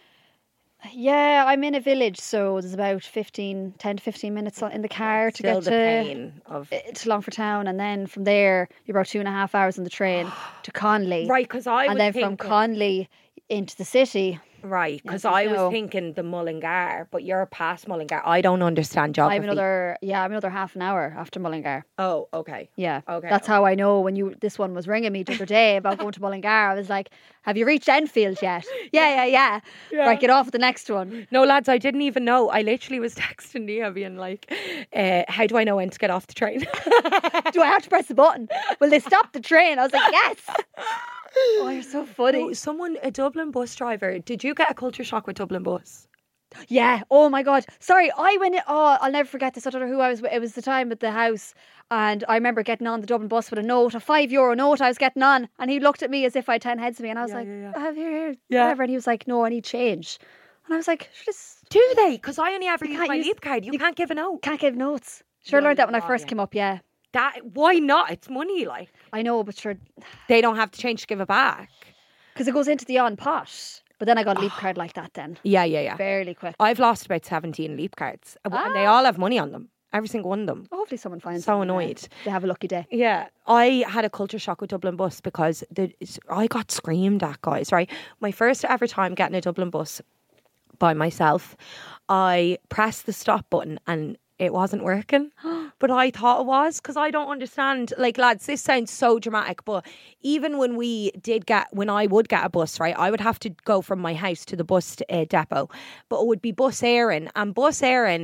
Speaker 3: Yeah, I'm in a village. So there's about 10 to 15 minutes in the car to
Speaker 5: Still
Speaker 3: get
Speaker 5: the
Speaker 3: to...
Speaker 5: pain of
Speaker 3: to Longford Town, and then from there you're about 2.5 hours on the train to Conley.
Speaker 5: right, because I
Speaker 3: and
Speaker 5: was
Speaker 3: then
Speaker 5: thinking,
Speaker 3: from Conley into the city.
Speaker 5: right, because
Speaker 3: Yes,
Speaker 5: I
Speaker 3: I
Speaker 5: was
Speaker 3: know.
Speaker 5: thinking the Mullingar, but you're past Mullingar. I don't understand
Speaker 3: I'm
Speaker 5: geography.
Speaker 3: another half an hour after Mullingar.
Speaker 5: Oh, okay.
Speaker 3: Yeah.
Speaker 5: Okay.
Speaker 3: That's how I know when this one was ringing me the other day about going to Mullingar. I was like, have you reached Enfield yet? Yeah. Right, get off at the next one.
Speaker 5: No, lads, I didn't even know. I literally was texting Nia being like, how do I know when to get off the train?
Speaker 3: Do I have to press the button? Will they stop the train? I was like, yes. Oh, you're so funny.
Speaker 5: No, a Dublin bus driver, did you get a culture shock with Dublin bus?
Speaker 3: Yeah. Oh my God. Sorry, I went in. Oh, I'll never forget this. I don't know who I was with. It was the time at the house. And I remember getting on the Dublin bus with a note, a €5 note I was getting on. And he looked at me as if I had 10 heads of me. And I was like, here, whatever. And he was like, no, I need change. And I was like, sure, this
Speaker 5: Do they? Because I only ever use
Speaker 3: can't
Speaker 5: my
Speaker 3: use-
Speaker 5: leap card. You can't give a note.
Speaker 3: can't give notes. Sure, I learned that when I first came up, yeah.
Speaker 5: Why not? It's money, like.
Speaker 3: I know, but sure,
Speaker 5: They don't have to change to give it back.
Speaker 3: because it goes into the on pot. But then I got a leap card like that then.
Speaker 5: Yeah.
Speaker 3: Fairly quick.
Speaker 5: I've lost about 17 leap cards. And they all have money on them. Every single one of them.
Speaker 3: Hopefully someone finds
Speaker 5: So
Speaker 3: them,
Speaker 5: annoyed.
Speaker 3: They have a lucky day.
Speaker 5: Yeah, I had a culture shock with Dublin bus because I got screamed at, guys, right? My first ever time getting a Dublin bus by myself, I pressed the stop button and it wasn't working. But I thought it was because I don't understand. Like, lads, this sounds so dramatic, but even when I would get a bus, right, I would have to go from my house to the bus depot, but it would be Bus Éireann, and Bus Éireann,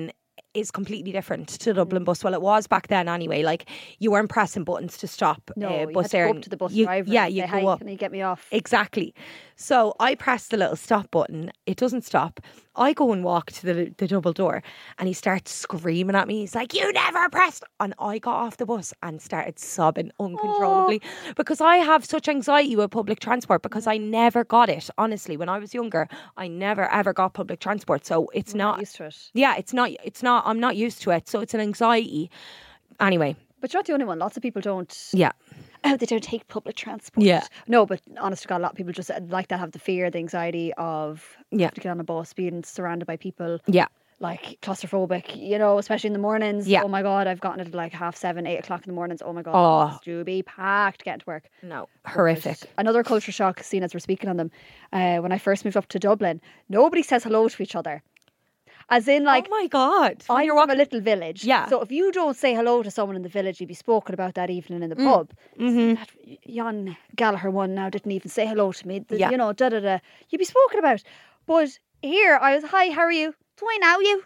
Speaker 5: is completely different to Dublin bus. Well, it was back then anyway. Like, you weren't pressing buttons to stop
Speaker 3: No, you
Speaker 5: bus
Speaker 3: had to
Speaker 5: there.
Speaker 3: go
Speaker 5: and
Speaker 3: up to the bus
Speaker 5: you,
Speaker 3: driver.
Speaker 5: Yeah,
Speaker 3: and
Speaker 5: you
Speaker 3: say,
Speaker 5: go
Speaker 3: "Hi,
Speaker 5: up.
Speaker 3: can you get me off?"
Speaker 5: Exactly. So I press the little stop button. It doesn't stop. I go and walk to the double door, and he starts screaming at me. He's like, "You never pressed!" And I got off the bus and started sobbing uncontrollably because I have such anxiety with public transport because I never got it. Honestly, when I was younger, I never ever got public transport. So it's not
Speaker 3: used to it.
Speaker 5: Yeah, it's not. I'm not used to it. So it's an anxiety. Anyway,
Speaker 3: But you're not the only one. Lots of people don't.
Speaker 5: yeah.
Speaker 3: Oh, they don't take public transport.
Speaker 5: Yeah.
Speaker 3: No, but honest to God, a lot of people just like that have the fear, the anxiety of
Speaker 5: Yeah.
Speaker 3: having to get on a bus, being surrounded by people.
Speaker 5: Yeah.
Speaker 3: Like claustrophobic, especially in the mornings.
Speaker 5: Yeah.
Speaker 3: Oh my God, I've gotten it at like 7:30, 8 o'clock in the mornings. Oh my God,
Speaker 5: Oh.
Speaker 3: it's to be packed getting to work.
Speaker 5: No, horrific.
Speaker 3: But another culture shock, seeing as we're speaking on them. When I first moved up to Dublin, nobody says hello to each other. As in, like,
Speaker 5: oh my God.
Speaker 3: I'm from a little village.
Speaker 5: Yeah.
Speaker 3: So if you don't say hello to someone in the village, you'd be spoken about that evening in the pub.
Speaker 5: Mm-hmm.
Speaker 3: That Jan Gallagher one now didn't even say hello to me.
Speaker 5: Yeah.
Speaker 3: You'd be spoken about. But here, I was, "Hi, how are you? Do I know you?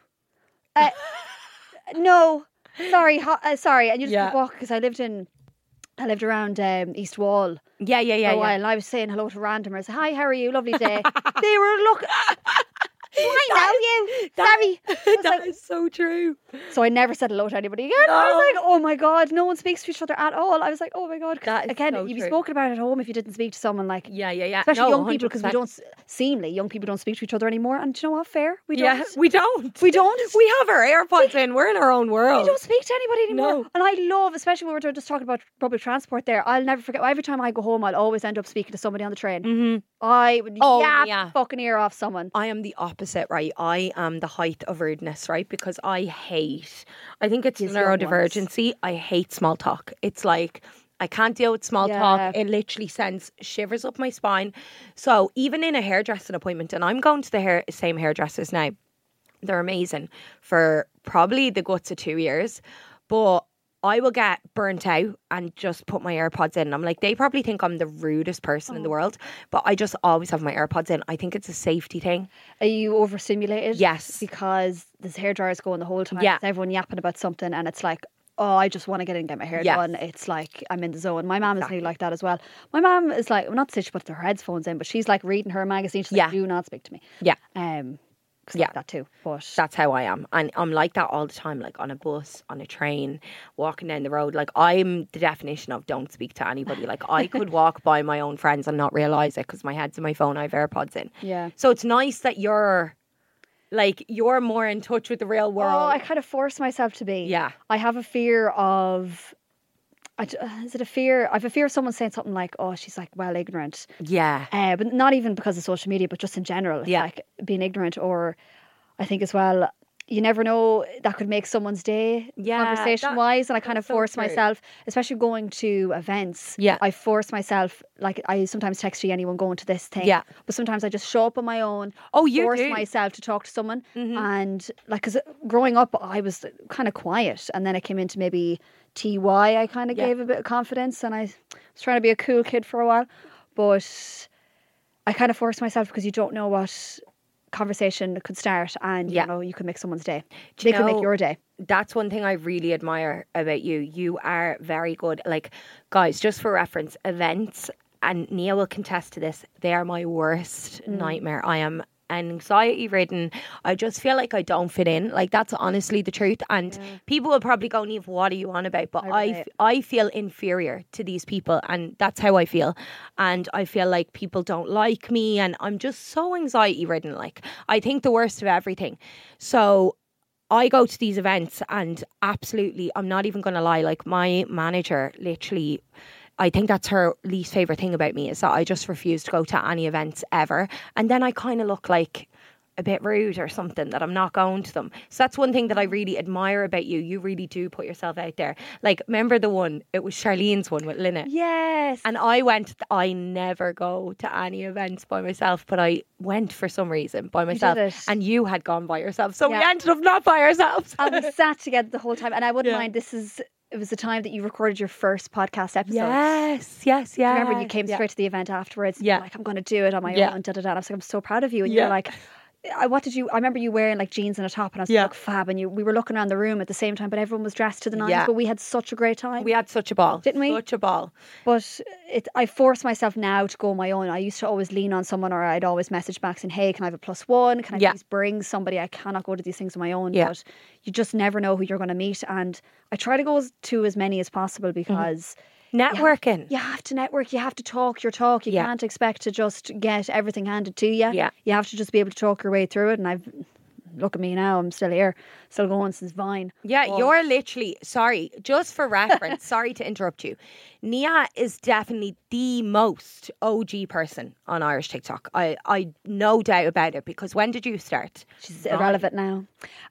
Speaker 3: No. Sorry. Sorry." And you just
Speaker 5: Yeah.
Speaker 3: walk, because I lived around East Wall
Speaker 5: Yeah,
Speaker 3: for a while, and I was saying hello to randomers. "Hi, how are you? Lovely day." They were looking. "Do I know you? Sorry." I was
Speaker 5: That
Speaker 3: like-
Speaker 5: is so true.
Speaker 3: So I never said hello to anybody again. I was like, "Oh my God, no one speaks to each other at all." I was like, "Oh my God." 'Cause
Speaker 5: That is
Speaker 3: again,
Speaker 5: so
Speaker 3: you'd be
Speaker 5: true.
Speaker 3: spoken about at home if you didn't speak to someone, like,
Speaker 5: Yeah.
Speaker 3: especially
Speaker 5: No,
Speaker 3: young people, because we
Speaker 5: 100%.
Speaker 3: young people don't speak to each other anymore. And do you know what? Fair. We don't.
Speaker 5: Yeah, we don't.
Speaker 3: We don't.
Speaker 5: We have our AirPods in. We're in our own world.
Speaker 3: We don't speak to anybody anymore.
Speaker 5: No.
Speaker 3: And I love, especially when we were just talking about public transport there, I'll never forget, every time I go home, I'll always end up speaking to somebody on the train.
Speaker 5: Mm-hmm.
Speaker 3: I would
Speaker 5: Oh,
Speaker 3: yap
Speaker 5: yeah.
Speaker 3: fucking ear off someone.
Speaker 5: I am the opposite, right? I am the height of rudeness, right? Because I think it's
Speaker 3: These young
Speaker 5: neurodivergency. I hate small talk. It's like, I can't deal with small
Speaker 3: Yeah.
Speaker 5: talk. It literally sends shivers up my spine. So even in a hairdressing appointment, and I'm going to the same hairdressers now, they're amazing for probably the guts of 2 years, but I will get burnt out and just put my AirPods in. I'm like, they probably think I'm the rudest person in the world, but I just always have my AirPods in. I think it's a safety thing.
Speaker 3: Are you overstimulated?
Speaker 5: Yes.
Speaker 3: Because this hairdryer's going the whole time.
Speaker 5: Yeah.
Speaker 3: It's everyone yapping about something, and it's like, oh, I just want to get in and get my hair
Speaker 5: Yes.
Speaker 3: done. It's like I'm in the zone. My mum is nearly like that as well. My mum is like, well, not to say she puts her headphones in, but she's like reading her magazine. She's like,
Speaker 5: Yeah.
Speaker 3: "Do not speak to me."
Speaker 5: Yeah.
Speaker 3: 'Cause I
Speaker 5: Yeah.
Speaker 3: like that too. But
Speaker 5: That's how I am. And I'm like that all the time, like on a bus, on a train, walking down the road. Like, I'm the definition of don't speak to anybody. Like, I could walk by my own friends and not realise it because my head's in my phone, I have AirPods in.
Speaker 3: yeah.
Speaker 5: So it's nice that you're more in touch with the real world.
Speaker 3: Oh, I kind of force myself to be.
Speaker 5: Yeah.
Speaker 3: I have a fear of. Is it a fear? I have a fear of someone saying something like, "Oh, she's like well ignorant,"
Speaker 5: Yeah.
Speaker 3: but not even because of social media, but just in general. It's
Speaker 5: Yeah.
Speaker 3: like being ignorant, or I think as well, you never know, that could make someone's day,
Speaker 5: Yeah,
Speaker 3: conversation wise. And I kind of
Speaker 5: that's so
Speaker 3: force
Speaker 5: true.
Speaker 3: myself, especially going to events.
Speaker 5: Yeah.
Speaker 3: I force myself, like I sometimes text you anyone going to this thing.
Speaker 5: Yeah.
Speaker 3: But sometimes I just show up on my own.
Speaker 5: Oh, you
Speaker 3: force
Speaker 5: do.
Speaker 3: myself to talk to someone. And like, because growing up, I was kind of quiet. And then I came into maybe TY, I kind of
Speaker 5: Yeah.
Speaker 3: gave a bit of confidence. And I was trying to be a cool kid for a while. But I kind of forced myself because you don't know what conversation could start, and
Speaker 5: Yeah.
Speaker 3: you could make someone's day.
Speaker 5: Do you
Speaker 3: They could make
Speaker 5: know-
Speaker 3: your day.
Speaker 5: That's one thing I really admire about you. You are very good. Like, guys, just for reference, events, and Nia will contest to this, they are my worst nightmare. I am anxiety ridden. I just feel like I don't fit in. Like, that's honestly the truth. And people will probably go, "Niamh, what are you on about?" But I feel inferior to these people, and that's how I feel. And I feel like people don't like me, and I'm just so anxiety ridden. Like, I think the worst of everything. So I go to these events, and absolutely, I'm not even going to lie, like, my manager literally, I think that's her least favourite thing about me, is that I just refuse to go to any events ever. And then I kind of look like a bit rude or something, that I'm not going to them. So that's one thing that I really admire about you. You really do put yourself out there. Like, remember the one, it was Charlene's one with Lynette.
Speaker 3: Yes.
Speaker 5: And I never go to any events by myself, but I went for some reason by myself.
Speaker 3: it.
Speaker 5: And you had gone by yourself. So we
Speaker 3: Yeah.
Speaker 5: ended up not by ourselves.
Speaker 3: And we sat together the whole time. And I wouldn't
Speaker 5: Yeah.
Speaker 3: mind, it was the time that you recorded your first podcast episode.
Speaker 5: Yes.
Speaker 3: Remember, you came straight to the event afterwards. And
Speaker 5: Yeah.
Speaker 3: you were like, "I'm going to do it on my
Speaker 5: Yeah.
Speaker 3: own." And I was like, "I'm so proud of you." And
Speaker 5: Yeah.
Speaker 3: you're like, I remember you wearing like jeans and a top, and I was like fab, and we were looking around the room at the same time, but everyone was dressed to the nines.
Speaker 5: Yeah.
Speaker 3: But we had such a great time.
Speaker 5: We had such a ball.
Speaker 3: Didn't we?
Speaker 5: Such a ball.
Speaker 3: But I force myself now to go on my own. I used to always lean on someone, or I'd always message back saying, hey, can I have a +1? Can I please bring somebody? I cannot go to these things on my own.
Speaker 5: Yeah.
Speaker 3: But you just never know who you're going to meet. And I try to go to as many as possible because...
Speaker 5: Networking.
Speaker 3: You have to network. You have to talk your talk. You can't expect to just get everything handed to you.
Speaker 5: Yeah.
Speaker 3: You have to just be able to talk your way through it. And look at me now. I'm still here. Still going since Vine.
Speaker 5: Yeah,
Speaker 3: But
Speaker 5: you're literally, sorry, just for reference, sorry to interrupt you. Nia is definitely the most OG person on Irish TikTok. I no doubt about it, because when did you start?
Speaker 3: She's irrelevant now.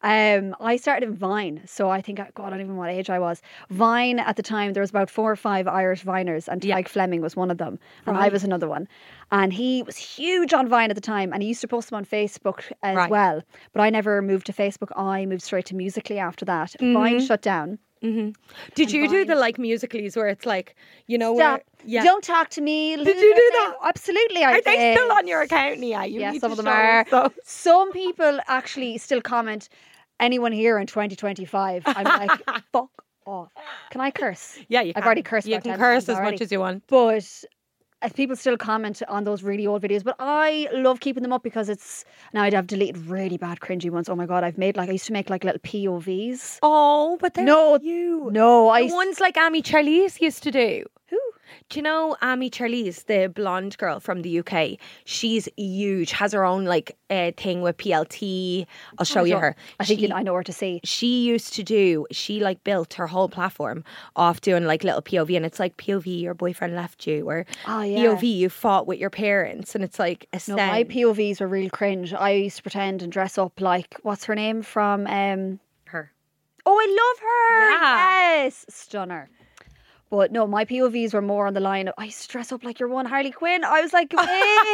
Speaker 3: I started in Vine. So I think, God, I don't even know what age I was. Vine at the time, there was about 4 or 5 Irish Viners, and Tyke Fleming was one of them. And I was another one. And he was huge on Vine at the time, and he used to post them on Facebook as well. But I never moved to Facebook. I moved straight to Musical.ly after that. Vine shut down.
Speaker 5: Did you do the like Musical.lys where it's like, you know,
Speaker 3: Stop.
Speaker 5: where
Speaker 3: Don't talk to me.
Speaker 5: Did you do that?
Speaker 3: Absolutely.
Speaker 5: Are they still on your account, Nia? You
Speaker 3: Yeah,
Speaker 5: need
Speaker 3: some
Speaker 5: to
Speaker 3: of them
Speaker 5: show
Speaker 3: are.
Speaker 5: us those.
Speaker 3: Some people actually still comment, anyone here in 2025? I'm like, fuck off. Can I curse?
Speaker 5: Yeah, you
Speaker 3: I've
Speaker 5: can.
Speaker 3: already cursed
Speaker 5: You
Speaker 3: about
Speaker 5: can
Speaker 3: 10
Speaker 5: curse
Speaker 3: times
Speaker 5: as
Speaker 3: already.
Speaker 5: much as you want.
Speaker 3: But people still comment on those really old videos, but I love keeping them up because it's now I'd have deleted really bad cringy ones. Oh my god, I used to make like little POVs.
Speaker 5: Oh, but they're
Speaker 3: No,
Speaker 5: you.
Speaker 3: No,
Speaker 5: The ones like Amy Charlize used to do.
Speaker 3: Who?
Speaker 5: Do you know Amy Charlize, the blonde girl from the UK? She's huge, has her own like thing with PLT. I'll show you her.
Speaker 3: I think I know where to see.
Speaker 5: She like built her whole platform off doing like little POV, and it's like POV your boyfriend left you, or POV you fought with your parents, and it's like a
Speaker 3: No, my POVs were real cringe. I used to pretend and dress up like, what's her name from
Speaker 5: her.
Speaker 3: Oh, I love her.
Speaker 5: Yeah.
Speaker 3: Yes, stunner. But no, my POVs were more on the line of, I used to dress up like your one Harley Quinn. I was like,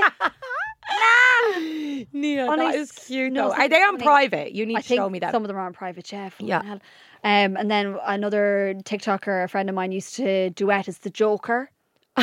Speaker 5: Nia, that
Speaker 3: Honest-
Speaker 5: is cute
Speaker 3: no,
Speaker 5: though. Are they on
Speaker 3: funny.
Speaker 5: private? You need
Speaker 3: I
Speaker 5: to
Speaker 3: think
Speaker 5: show me that.
Speaker 3: some of them are on private, yeah.
Speaker 5: Yeah.
Speaker 3: Hell. And then another TikToker, a friend of mine, used to duet as the Joker. It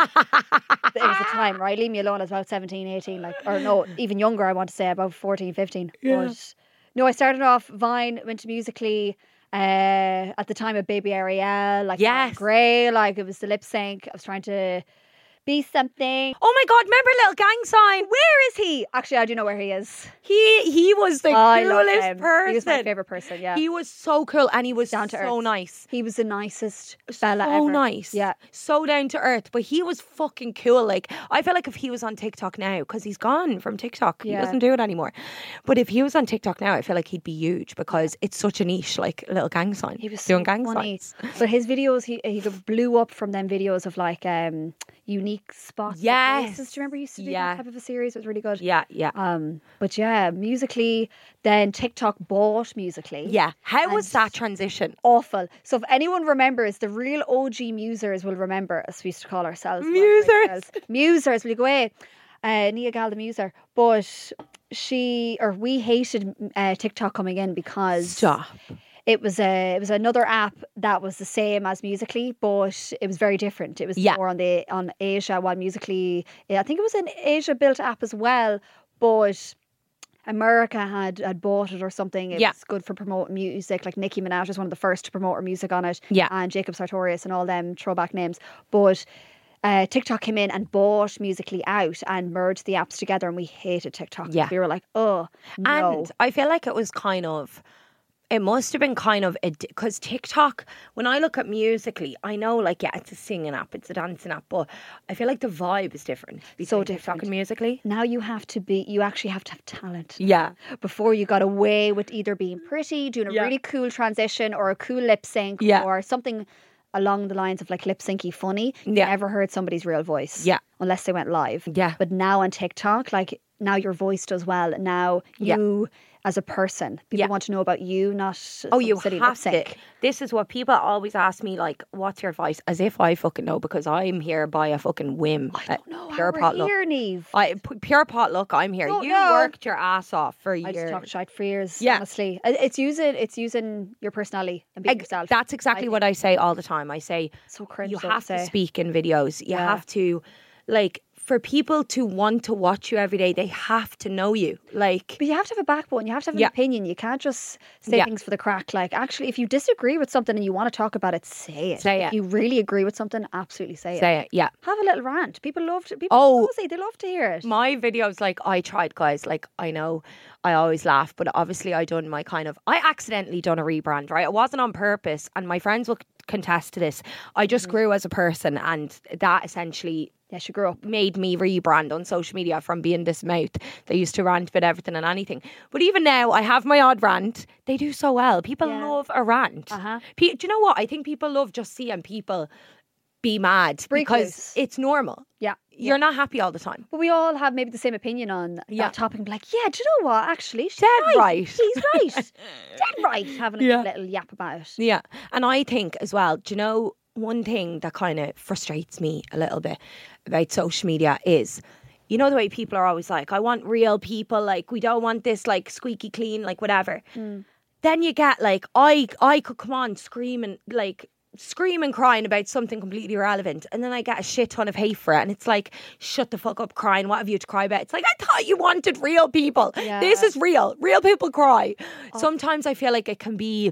Speaker 3: was a time, right? Leave me alone. I was about 17, 18, like, or no, even younger, I want to say, about 14, 15.
Speaker 5: Yeah.
Speaker 3: But no, I started off Vine, went to Musical.ly. At the time of Baby Ariel, like
Speaker 5: Yes.
Speaker 3: Grey, like it was the lip sync. I was trying to be something.
Speaker 5: Oh my God, remember Little Gang Sign?
Speaker 3: Where is he? Actually, I do know where he is.
Speaker 5: He was the
Speaker 3: I love
Speaker 5: coolest
Speaker 3: him.
Speaker 5: person.
Speaker 3: He was my favourite person, yeah.
Speaker 5: He was so cool, and he was
Speaker 3: Down to
Speaker 5: so
Speaker 3: earth.
Speaker 5: nice.
Speaker 3: He was the nicest fella
Speaker 5: So
Speaker 3: ever.
Speaker 5: nice.
Speaker 3: Yeah.
Speaker 5: So down to earth. But he was fucking cool. Like, I feel like if he was on TikTok now, because he's gone from TikTok.
Speaker 3: Yeah.
Speaker 5: He doesn't do it anymore. But if he was on TikTok now, I feel like he'd be huge, because it's such a niche, like Little Gang Sign.
Speaker 3: He was
Speaker 5: doing
Speaker 3: so
Speaker 5: gang
Speaker 3: funny.
Speaker 5: signs.
Speaker 3: But his videos, he blew up from them videos of like unique spots. with
Speaker 5: Yes.
Speaker 3: places. Do you remember he used to do
Speaker 5: Yeah.
Speaker 3: that type of a series? It was really good.
Speaker 5: Yeah, yeah.
Speaker 3: But yeah, Musical.ly, then TikTok bought Musical.ly.
Speaker 5: Yeah. How was that transition?
Speaker 3: Awful. So if anyone remembers, the real OG musers will remember, as we used to call ourselves.
Speaker 5: Musers.
Speaker 3: Musers, will you go away? Nia Gal the Muser. But we hated TikTok coming in because
Speaker 5: Stop.
Speaker 3: it was another app that was the same as Musical.ly, but it was very different. It was more on Asia, while Musical.ly, I think it was an Asia built app as well, but America had bought it or something. It was good for promoting music. Like Nicki Minaj was one of the first to promote her music on it.
Speaker 5: Yeah.
Speaker 3: And Jacob Sartorius and all them throwback names. But TikTok came in and bought Musical.ly out and merged the apps together, and we hated TikTok.
Speaker 5: Yeah.
Speaker 3: We were like, oh, no.
Speaker 5: And I feel like it must have been kind of, because TikTok, when I look at Musical.ly, I know like, yeah, it's a singing app, it's a dancing app, but I feel like the vibe is different between TikTok and Musical.ly.
Speaker 3: Now you actually have to have talent.
Speaker 5: Yeah.
Speaker 3: Before you got away with either being pretty, doing a really cool transition, or a cool lip sync, or something along the lines of like lip syncy funny. You never heard somebody's real voice.
Speaker 5: Yeah.
Speaker 3: Unless they went live.
Speaker 5: Yeah.
Speaker 3: But now on TikTok, like now your voice does well. Now you as a person, people want to know about you, not
Speaker 5: You
Speaker 3: silly
Speaker 5: have
Speaker 3: lip sync.
Speaker 5: to. This is what people always ask me, like, what's your advice? As if I fucking know, because I'm here by a fucking whim.
Speaker 3: I don't know
Speaker 5: Pure
Speaker 3: how we're
Speaker 5: potluck.
Speaker 3: here, Niamh.
Speaker 5: Pure potluck, I'm here.
Speaker 3: Don't
Speaker 5: You
Speaker 3: know.
Speaker 5: worked your ass off for
Speaker 3: I just
Speaker 5: years.
Speaker 3: talk shite for years,
Speaker 5: Yeah.
Speaker 3: honestly. It's using your personality and being yourself.
Speaker 5: That's exactly what I say all the time. I say,
Speaker 3: So cringe
Speaker 5: you
Speaker 3: though
Speaker 5: have
Speaker 3: to
Speaker 5: to
Speaker 3: say.
Speaker 5: speak in videos. You have to, like, for people to want to watch you every day, they have to know you. Like,
Speaker 3: But you have to have a backbone. You have to have an opinion. You can't just say things for the crack. Like, actually, if you disagree with something and you want to talk about it, say it.
Speaker 5: Say
Speaker 3: If
Speaker 5: it.
Speaker 3: you really agree with something, absolutely say it.
Speaker 5: say it, yeah.
Speaker 3: Have a little rant. People love to. People
Speaker 5: Oh.
Speaker 3: say they love to hear it.
Speaker 5: My videos, like, I tried, guys. Like, I know I always laugh, but obviously I accidentally done a rebrand, right? It wasn't on purpose, and my friends will contest to this. I just grew as a person, and that essentially
Speaker 3: Yeah, she grew up.
Speaker 5: made me rebrand on social media from being this mouth that used to rant about everything and anything. But even now, I have my odd rant. They do so well. People love a rant.
Speaker 3: Uh-huh.
Speaker 5: Do you know what? I think people love just seeing people be mad
Speaker 3: Break
Speaker 5: because
Speaker 3: loose.
Speaker 5: it's normal.
Speaker 3: Yeah.
Speaker 5: You're not happy all the time.
Speaker 3: But we all have maybe the same opinion on
Speaker 5: Yeah.
Speaker 3: that topic and be like, yeah, do you know what? Actually, she's
Speaker 5: Dead right.
Speaker 3: She's right. Dead right. Having a little yap about it.
Speaker 5: Yeah. And I think as well, do you know, one thing that kind of frustrates me a little bit about social media is, you know, the way people are always like, I want real people, like, we don't want this like squeaky clean, like whatever. Then you get like, I could come on screaming crying about something completely irrelevant, and then I get a shit ton of hate for it, and it's like, shut the fuck up crying, what have you to cry about? It's like, I thought you wanted real people.
Speaker 3: Yeah.
Speaker 5: This is real people cry. Sometimes I feel like it can be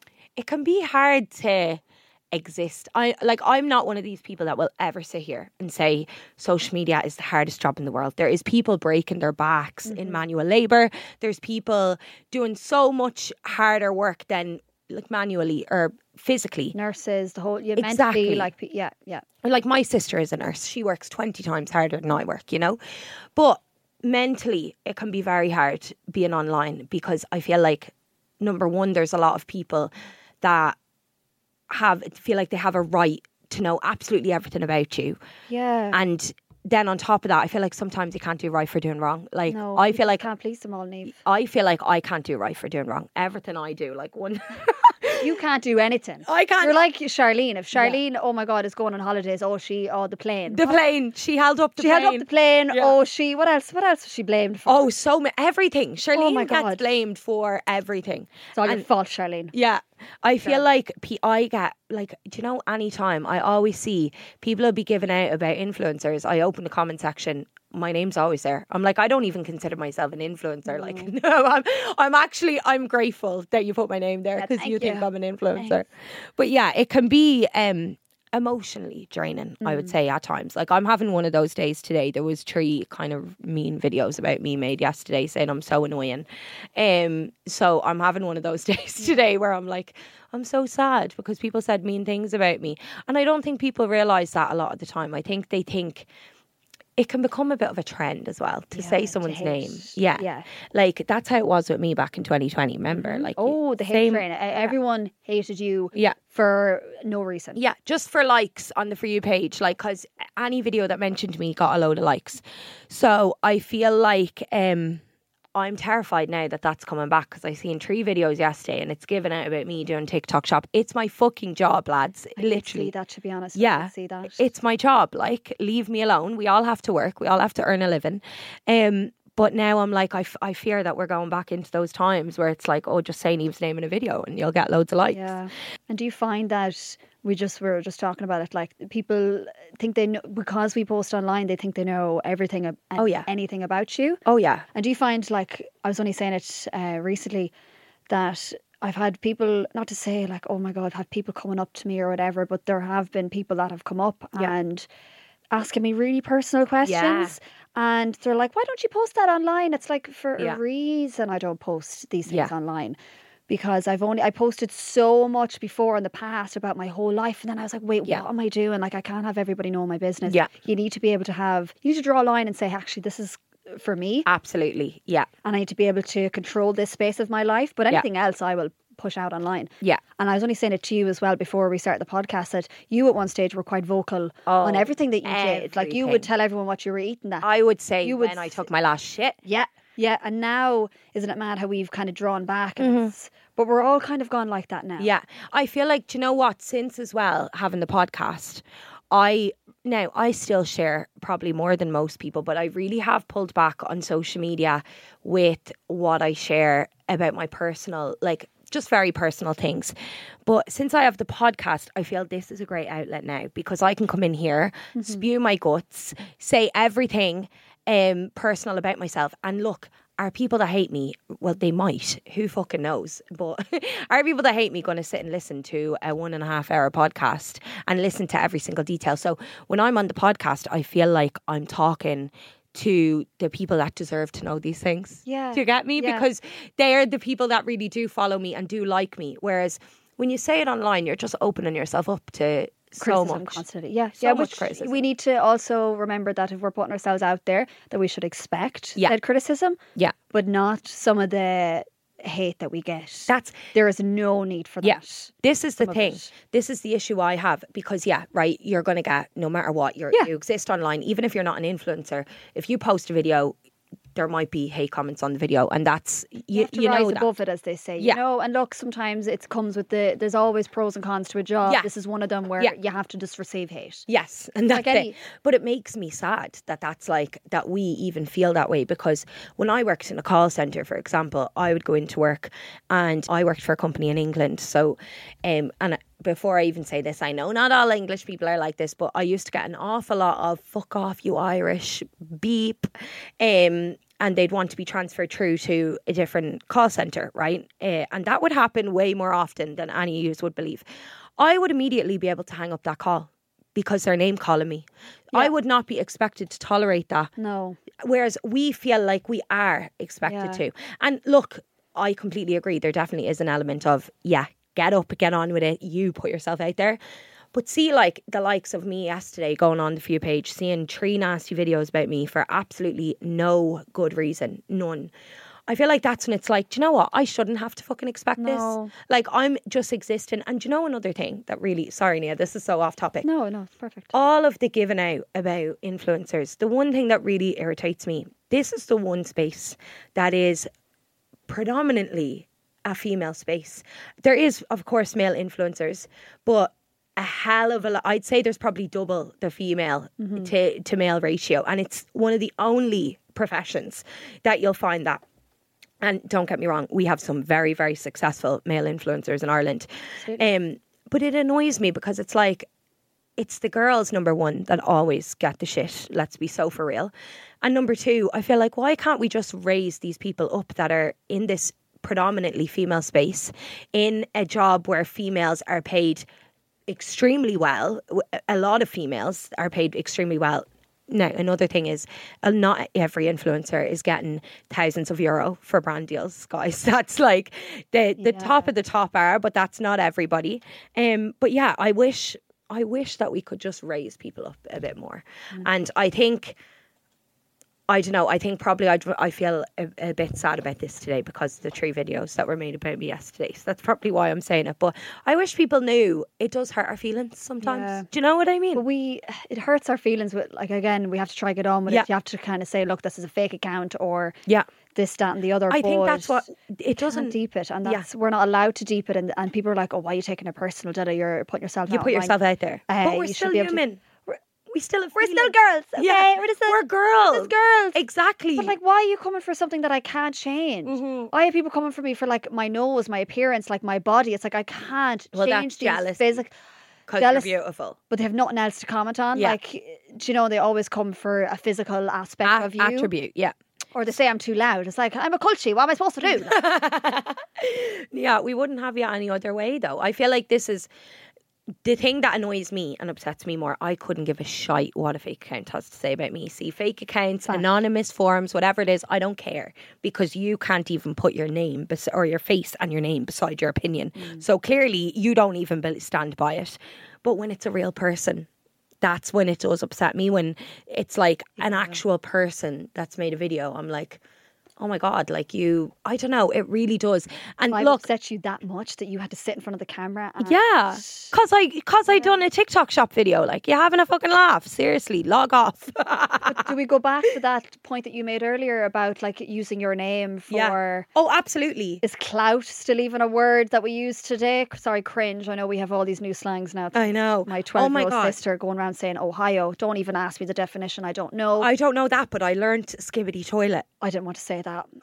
Speaker 5: hard to exist. I'm not one of these people that will ever sit here and say social media is the hardest job in the world. There is people breaking their backs in manual labour. There's people doing so much harder work than like manually or physically.
Speaker 3: Nurses, the whole, you
Speaker 5: Exactly.
Speaker 3: mentally, like, yeah.
Speaker 5: Like, my sister is a nurse. She works 20 times harder than I work, you know? But mentally, it can be very hard being online, because I feel like, number one, there's a lot of people that feel like they have a right to know absolutely everything about you.
Speaker 3: Yeah.
Speaker 5: And then on top of that, I feel like sometimes you can't do right for doing wrong. Like,
Speaker 3: No,
Speaker 5: I feel
Speaker 3: you
Speaker 5: like
Speaker 3: can't please them all, Niamh.
Speaker 5: I feel like I can't do right for doing wrong. Everything I do, like one.
Speaker 3: You can't do anything.
Speaker 5: I can't.
Speaker 3: You're like Charlene. If Charlene, oh my God, is going on holidays, the plane.
Speaker 5: The plane. She held up the
Speaker 3: She
Speaker 5: plane.
Speaker 3: held up the plane.
Speaker 5: Yeah.
Speaker 3: Oh, what else was she blamed for?
Speaker 5: Oh, everything. Charlene
Speaker 3: my
Speaker 5: gets
Speaker 3: God.
Speaker 5: blamed for everything.
Speaker 3: It's all your
Speaker 5: and-
Speaker 3: fault, Charlene.
Speaker 5: Yeah. I feel like I get, like, do you know, anytime I always see people will be giving out about influencers, I open the comment section, my name's always there. I'm like, I don't even consider myself an influencer. Like, no, I'm grateful that you put my name there,
Speaker 3: Yeah,
Speaker 5: because
Speaker 3: thank
Speaker 5: you think
Speaker 3: you.
Speaker 5: I'm an influencer. But yeah, it can be emotionally draining, I would say, at times. Like, I'm having one of those days today. There was 3 kind of mean videos about me made yesterday saying I'm so annoying. So I'm having one of those days today where I'm like, I'm so sad because people said mean things about me. And I don't think people realise that a lot of the time. I think they think it can become a bit of a trend as well to say someone's
Speaker 3: hate.
Speaker 5: name. Yeah.
Speaker 3: Yeah.
Speaker 5: Like, that's how it was with me back in 2020, remember? Like,
Speaker 3: Oh, the hate
Speaker 5: same-
Speaker 3: train. Everyone hated you
Speaker 5: Yeah.
Speaker 3: for no reason.
Speaker 5: Yeah, just for likes on the For You page. Like, because any video that mentioned me got a load of likes. So I feel like I'm terrified now that that's coming back, because I seen 3 videos yesterday and it's given out about me doing TikTok shop. It's my fucking job, lads.
Speaker 3: I could
Speaker 5: Literally.
Speaker 3: see that, to be honest. I
Speaker 5: Yeah,
Speaker 3: could see that.
Speaker 5: it's my job. Like, leave me alone. We all have to work. We all have to earn a living. But now I'm like, I fear that we're going back into those times where it's like, oh, just say Niamh's name in a video and you'll get loads of likes.
Speaker 3: Yeah. And do you find that we were just talking about it, like, people think they know, because we post online, they think they know everything and anything about you?
Speaker 5: Oh, yeah.
Speaker 3: And do you find, like, I was only saying it recently, that I've had people, not to say like, oh my God, I've had people coming up to me or whatever, but there have been people that have come up and asking me really personal questions. And they're like, why don't you post that online? It's like, for a reason I don't post these things online. Because I posted so much before in the past about my whole life. And then I was like, wait, what am I doing? Like, I can't have everybody know my business.
Speaker 5: Yeah.
Speaker 3: You need to be able to you need to draw a line and say, actually, this is for me.
Speaker 5: Absolutely. Yeah.
Speaker 3: And I need to be able to control this space of my life. But anything else, I will push out online.
Speaker 5: Yeah.
Speaker 3: And I was only saying it to you as well before we started the podcast, that you at one stage were quite vocal on everything that you did. Like, you would tell everyone what you were eating. That
Speaker 5: I would say when I took my last shit.
Speaker 3: Yeah. Yeah. And now, isn't it mad how we've kind of drawn back? And but we're all kind of gone like that now.
Speaker 5: Yeah. I feel like, do you know what? Since as well, having the podcast, I still share probably more than most people, but I really have pulled back on social media with what I share about my personal, like, just very personal things. But since I have the podcast, I feel this is a great outlet now because I can come in here, spew my guts, say everything personal about myself. And look, are people that hate me, well, they might, who fucking knows, but are people that hate me going to sit and listen to a 1.5 hour podcast and listen to every single detail? So when I'm on the podcast, I feel like I'm talking to the people that deserve to know these things.
Speaker 3: Yeah.
Speaker 5: Do you get me?
Speaker 3: Yeah.
Speaker 5: Because they're the people that really do follow me and do like me. Whereas when you say it online, you're just opening yourself up to so
Speaker 3: criticism
Speaker 5: much.
Speaker 3: constantly. Yeah,
Speaker 5: So
Speaker 3: yeah.
Speaker 5: much
Speaker 3: Which
Speaker 5: criticism.
Speaker 3: we need to also remember that if we're putting ourselves out there, that we should expect that criticism,
Speaker 5: Yeah.
Speaker 3: but not some of the hate that we get.
Speaker 5: That's
Speaker 3: There is no need for that.
Speaker 5: Yeah. This is the
Speaker 3: Some of
Speaker 5: thing.
Speaker 3: it.
Speaker 5: This is the issue I have because, you're going to get, no matter what, you exist online, even if you're not an influencer. If you post a video, there might be hate comments on the video, and that's, you
Speaker 3: To
Speaker 5: know
Speaker 3: rise
Speaker 5: that.
Speaker 3: above it, as they say.
Speaker 5: Yeah.
Speaker 3: You know, and look, sometimes it comes with there's always pros and cons to a job.
Speaker 5: Yeah.
Speaker 3: This is one of them where
Speaker 5: Yeah.
Speaker 3: you have to just receive hate.
Speaker 5: Yes, and that's
Speaker 3: Like any-
Speaker 5: it. But it makes me sad that's like, that we even feel that way, because when I worked in a call centre, for example, I would go into work and I worked for a company in England. So, and before I even say this, I know not all English people are like this, but I used to get an awful lot of fuck off, you Irish, beep. And they'd want to be transferred through to a different call centre, right? And that would happen way more often than any of you would believe. I would immediately be able to hang up that call because they're name calling me. I would not be expected to tolerate that.
Speaker 3: No.
Speaker 5: Whereas we feel like we are expected to. And look, I completely agree. There definitely is an element of, get up, get on with it. You put yourself out there. But see, like the likes of me yesterday going on the For You page, seeing 3 nasty videos about me for absolutely no good reason, none. I feel like that's when it's like, do you know what? I shouldn't have to fucking expect
Speaker 3: No.
Speaker 5: this. Like, I'm just existing. And do you know another thing that really, sorry Nia, this is so off topic.
Speaker 3: No, it's perfect.
Speaker 5: All of the giving out about influencers, the one thing that really irritates me, this is the one space that is predominantly a female space. There is, of course, male influencers, but a hell of a lot. I'd say there's probably double the female to male ratio. And it's one of the only professions that you'll find that. And don't get me wrong, we have some very, very successful male influencers in Ireland. But it annoys me because it's like, it's the girls, number one, that always get the shit. Let's be so for real. And number two, I feel like, why can't we just raise these people up that are in this predominantly female space, in a job where females are paid extremely well? A lot of females are paid extremely well. Now, another thing is, not every influencer is getting thousands of euro for brand deals, guys. That's like the top of the top are, but that's not everybody. But yeah, I wish that we could just raise people up a bit more. And I think, I don't know, I think probably I feel a bit sad about this today because of the 3 videos that were made about me yesterday. So that's probably why I'm saying it. But I wish people knew it does hurt our feelings sometimes.
Speaker 3: Yeah.
Speaker 5: Do you know what I mean?
Speaker 3: But it hurts our feelings. With, like, again, we have to try to get on with it. You have to kind of say, look, this is a fake account, or this, that, and the other.
Speaker 5: I think that's what it
Speaker 3: doesn't
Speaker 5: doesn't
Speaker 3: deep it, and that's we're not allowed to deep it. And people are like, oh, why are you taking it personal? Dada, you're putting yourself.
Speaker 5: You
Speaker 3: out
Speaker 5: put
Speaker 3: online.
Speaker 5: yourself out there, but we're
Speaker 3: you
Speaker 5: still
Speaker 3: should be able to-
Speaker 5: human. We still have
Speaker 3: We're
Speaker 5: feelings.
Speaker 3: still girls, okay?
Speaker 5: Yeah,
Speaker 3: We're
Speaker 5: we're girls.
Speaker 3: Just girls.
Speaker 5: Exactly.
Speaker 3: But like, why are you coming for something that I can't change? I have people coming for me for like my nose, my appearance, like my body. It's like I can't
Speaker 5: Well, that's
Speaker 3: change these
Speaker 5: jealousy.
Speaker 3: physical.
Speaker 5: Because you're
Speaker 3: jealous-
Speaker 5: beautiful.
Speaker 3: But they have nothing else to comment on.
Speaker 5: Yeah.
Speaker 3: Like, do you know, they always come for a physical aspect of you.
Speaker 5: Attribute, yeah.
Speaker 3: Or they say I'm too loud. It's like, I'm a culture. What am I supposed to do?
Speaker 5: Yeah, we wouldn't have you any other way, though. I feel like this is the thing that annoys me and upsets me more. I couldn't give a shite what a fake account has to say about me. See, fake accounts, anonymous forums, whatever it is, I don't care, because you can't even put your name or your face and your name beside your opinion. So clearly you don't even stand by it. But when it's a real person, that's when it does upset me. When it's like an actual person that's made a video, I'm like, oh my God, like I don't know, it really does. And
Speaker 3: Why
Speaker 5: look,
Speaker 3: upset you that much that you had to sit in front of the camera? And
Speaker 5: yeah, cause I done a TikTok shop video. Like, you having a fucking laugh? Seriously, log off.
Speaker 3: But do we go back to that point that you made earlier about like using your name for?
Speaker 5: Oh, absolutely.
Speaker 3: Is clout still even a word that we use today? Sorry, cringe. I know we have all these new slangs now.
Speaker 5: I know.
Speaker 3: My
Speaker 5: Oh my
Speaker 3: 12-year-old
Speaker 5: God.
Speaker 3: sister going around saying Ohio. Don't even ask me the definition. I don't know.
Speaker 5: I don't know that, but I learned skibbity toilet.
Speaker 3: I didn't want to say that.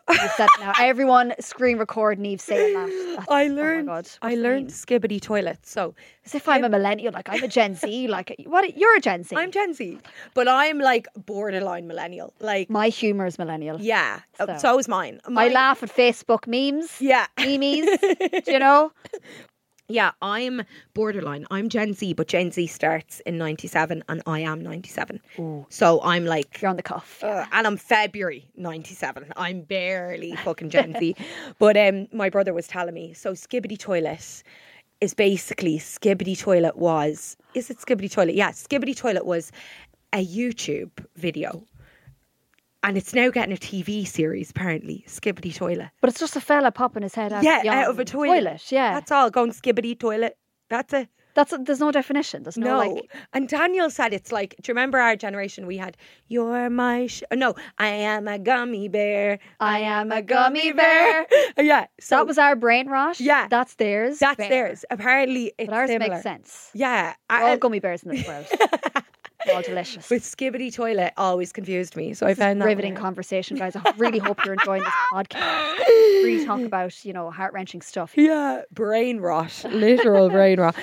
Speaker 3: You've said it now. Everyone screen record Niamh saying that.
Speaker 5: I
Speaker 3: Oh my
Speaker 5: learned.
Speaker 3: God.
Speaker 5: I
Speaker 3: What's the
Speaker 5: learned
Speaker 3: name?
Speaker 5: skibbity toilet. So
Speaker 3: As if I'm a millennial, like I'm a Gen Z. Like what? You're a Gen Z.
Speaker 5: I'm Gen Z, but I'm like borderline millennial. Like,
Speaker 3: My humour is millennial.
Speaker 5: yeah,
Speaker 3: So.
Speaker 5: so is mine.
Speaker 3: I laugh at Facebook memes.
Speaker 5: Yeah.
Speaker 3: Memes. Do you know?
Speaker 5: Yeah, I'm borderline. I'm Gen Z, but Gen Z starts in 97 and I am 97. So I'm like,
Speaker 3: You're on the cuff.
Speaker 5: and I'm February 97. I'm barely fucking Gen Z. But my brother was telling me, so Skibbity Toilet is basically, Skibbity Toilet was, is it Skibbity Toilet? Yeah, Skibbity Toilet was a YouTube video. And it's now getting a TV series, apparently, Skibbity Toilet.
Speaker 3: But it's just a fella popping his head out,
Speaker 5: Out of a toilet.
Speaker 3: Yeah.
Speaker 5: That's all, going Skibbity Toilet. That's it.
Speaker 3: There's no definition. There's no, like.
Speaker 5: And Daniel said it's like, do you remember our generation? We had, you're my, no, I am a gummy bear.
Speaker 3: I am a gummy bear.
Speaker 5: Yeah. So
Speaker 3: That was our brain rot.
Speaker 5: Yeah.
Speaker 3: That's theirs.
Speaker 5: that's
Speaker 3: Bear.
Speaker 5: theirs. Apparently it's
Speaker 3: But ours
Speaker 5: similar.
Speaker 3: makes sense.
Speaker 5: Yeah.
Speaker 3: We're all gummy bears in this world. They're all delicious.
Speaker 5: With Skibbity Toilet always confused me. So I found that
Speaker 3: Riveting
Speaker 5: one.
Speaker 3: conversation, guys. I really hope you're enjoying this podcast. Really talk about, heart-wrenching stuff.
Speaker 5: Yeah. Brain rot. Literal brain rot.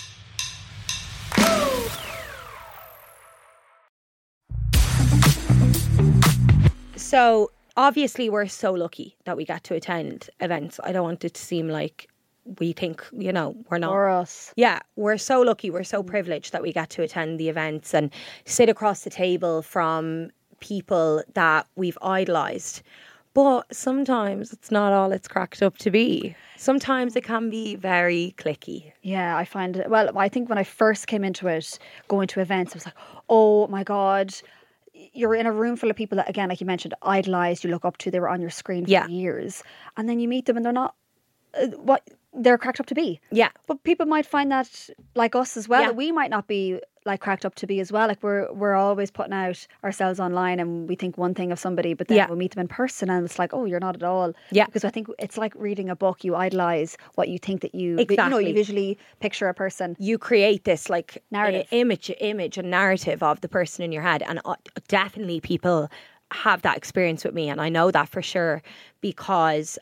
Speaker 5: So obviously we're so lucky that we get to attend events. I don't want it to seem like we think, we're not.
Speaker 3: Or us.
Speaker 5: Yeah, we're so lucky. We're so privileged that we get to attend the events and sit across the table from people that we've idolised. But sometimes it's not all it's cracked up to be. Sometimes it can be very cliquey.
Speaker 3: Yeah, I find it. Well, I think when I first came into it, going to events, I was like, oh my God. You're in a room full of people that, again, like you mentioned, idolise, you look up to, they were on your screen for
Speaker 5: Yeah.
Speaker 3: years. And then you meet them and they're not what they're cracked up to be.
Speaker 5: Yeah.
Speaker 3: But people might find that like us as well,
Speaker 5: Yeah.
Speaker 3: that we might not be like cracked up to be as well. Like we're always putting out ourselves online and we think one thing of somebody, but then
Speaker 5: Yeah.
Speaker 3: we'll meet them in person and it's like, oh, you're not at all.
Speaker 5: Yeah.
Speaker 3: Because I think it's like reading a book. You idolise what you think that you
Speaker 5: Exactly.
Speaker 3: you visually picture a person.
Speaker 5: You create this like
Speaker 3: Narrative.
Speaker 5: image and narrative of the person in your head, and definitely people have that experience with me, and I know that for sure because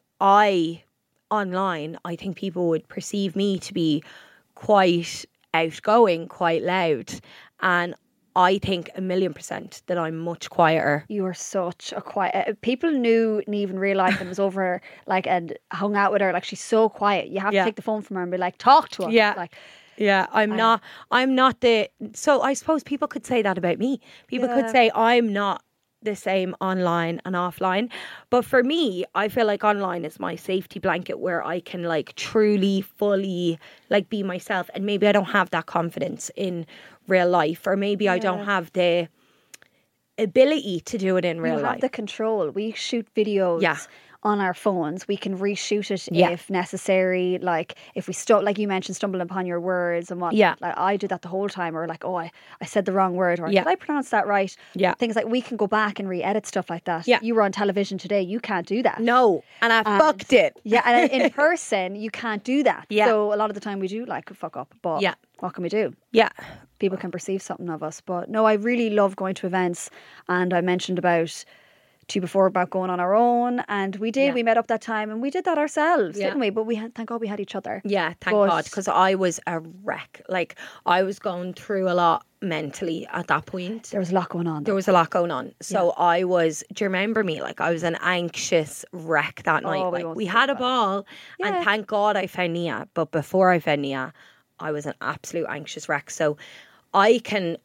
Speaker 5: online I think people would perceive me to be quite outgoing, quite loud, and I think 1,000,000% that I'm much quieter.
Speaker 3: You are such a quiet. People knew Niamh in real life and was over like and hung out with her. Like she's so quiet. You have
Speaker 5: Yeah.
Speaker 3: to take the phone from her and be like, talk to her.
Speaker 5: Yeah.
Speaker 3: Like
Speaker 5: Yeah, I'm not the, so I suppose people could say that about me. People could
Speaker 3: Yeah.
Speaker 5: say I'm not the same online and offline. But for me, I feel like online is my safety blanket where I can like truly, fully like be myself. And maybe I don't have that confidence in real life, or maybe I don't have the ability to do it in real
Speaker 3: you
Speaker 5: life.
Speaker 3: have the control. We shoot videos.
Speaker 5: Yeah.
Speaker 3: On our phones, we can reshoot it
Speaker 5: Yeah.
Speaker 3: if necessary. Like if we like you mentioned, stumble upon your words and what.
Speaker 5: Yeah.
Speaker 3: Like I do that the whole time, or like, oh, I said the wrong word, or
Speaker 5: Yeah.
Speaker 3: did I pronounce that right?
Speaker 5: Yeah.
Speaker 3: Things like we can go back and re-edit stuff like that.
Speaker 5: Yeah.
Speaker 3: You were on television today. You can't do that.
Speaker 5: No, and I fucked it.
Speaker 3: Yeah, and in person you can't do that.
Speaker 5: Yeah.
Speaker 3: So a lot of the time we do like fuck up, but
Speaker 5: Yeah.
Speaker 3: what can we do?
Speaker 5: Yeah.
Speaker 3: People can perceive something of us. But no, I really love going to events, and I mentioned to you before about going on our own, and we did.
Speaker 5: Yeah.
Speaker 3: We met up that time, and we did that ourselves,
Speaker 5: Yeah.
Speaker 3: didn't we? But thank God we had each other.
Speaker 5: Yeah, thank
Speaker 3: But-
Speaker 5: God, because I was a wreck. Like I was going through a lot mentally at that point.
Speaker 3: There was a lot going on.
Speaker 5: There was a lot going on. So I was, do you remember me? Like I was an anxious wreck that night.
Speaker 3: we
Speaker 5: Like
Speaker 3: won't
Speaker 5: we
Speaker 3: talk
Speaker 5: had a
Speaker 3: about
Speaker 5: ball
Speaker 3: Yeah.
Speaker 5: and thank God I found Nia. But before I found Nia, I was an absolute anxious wreck. So I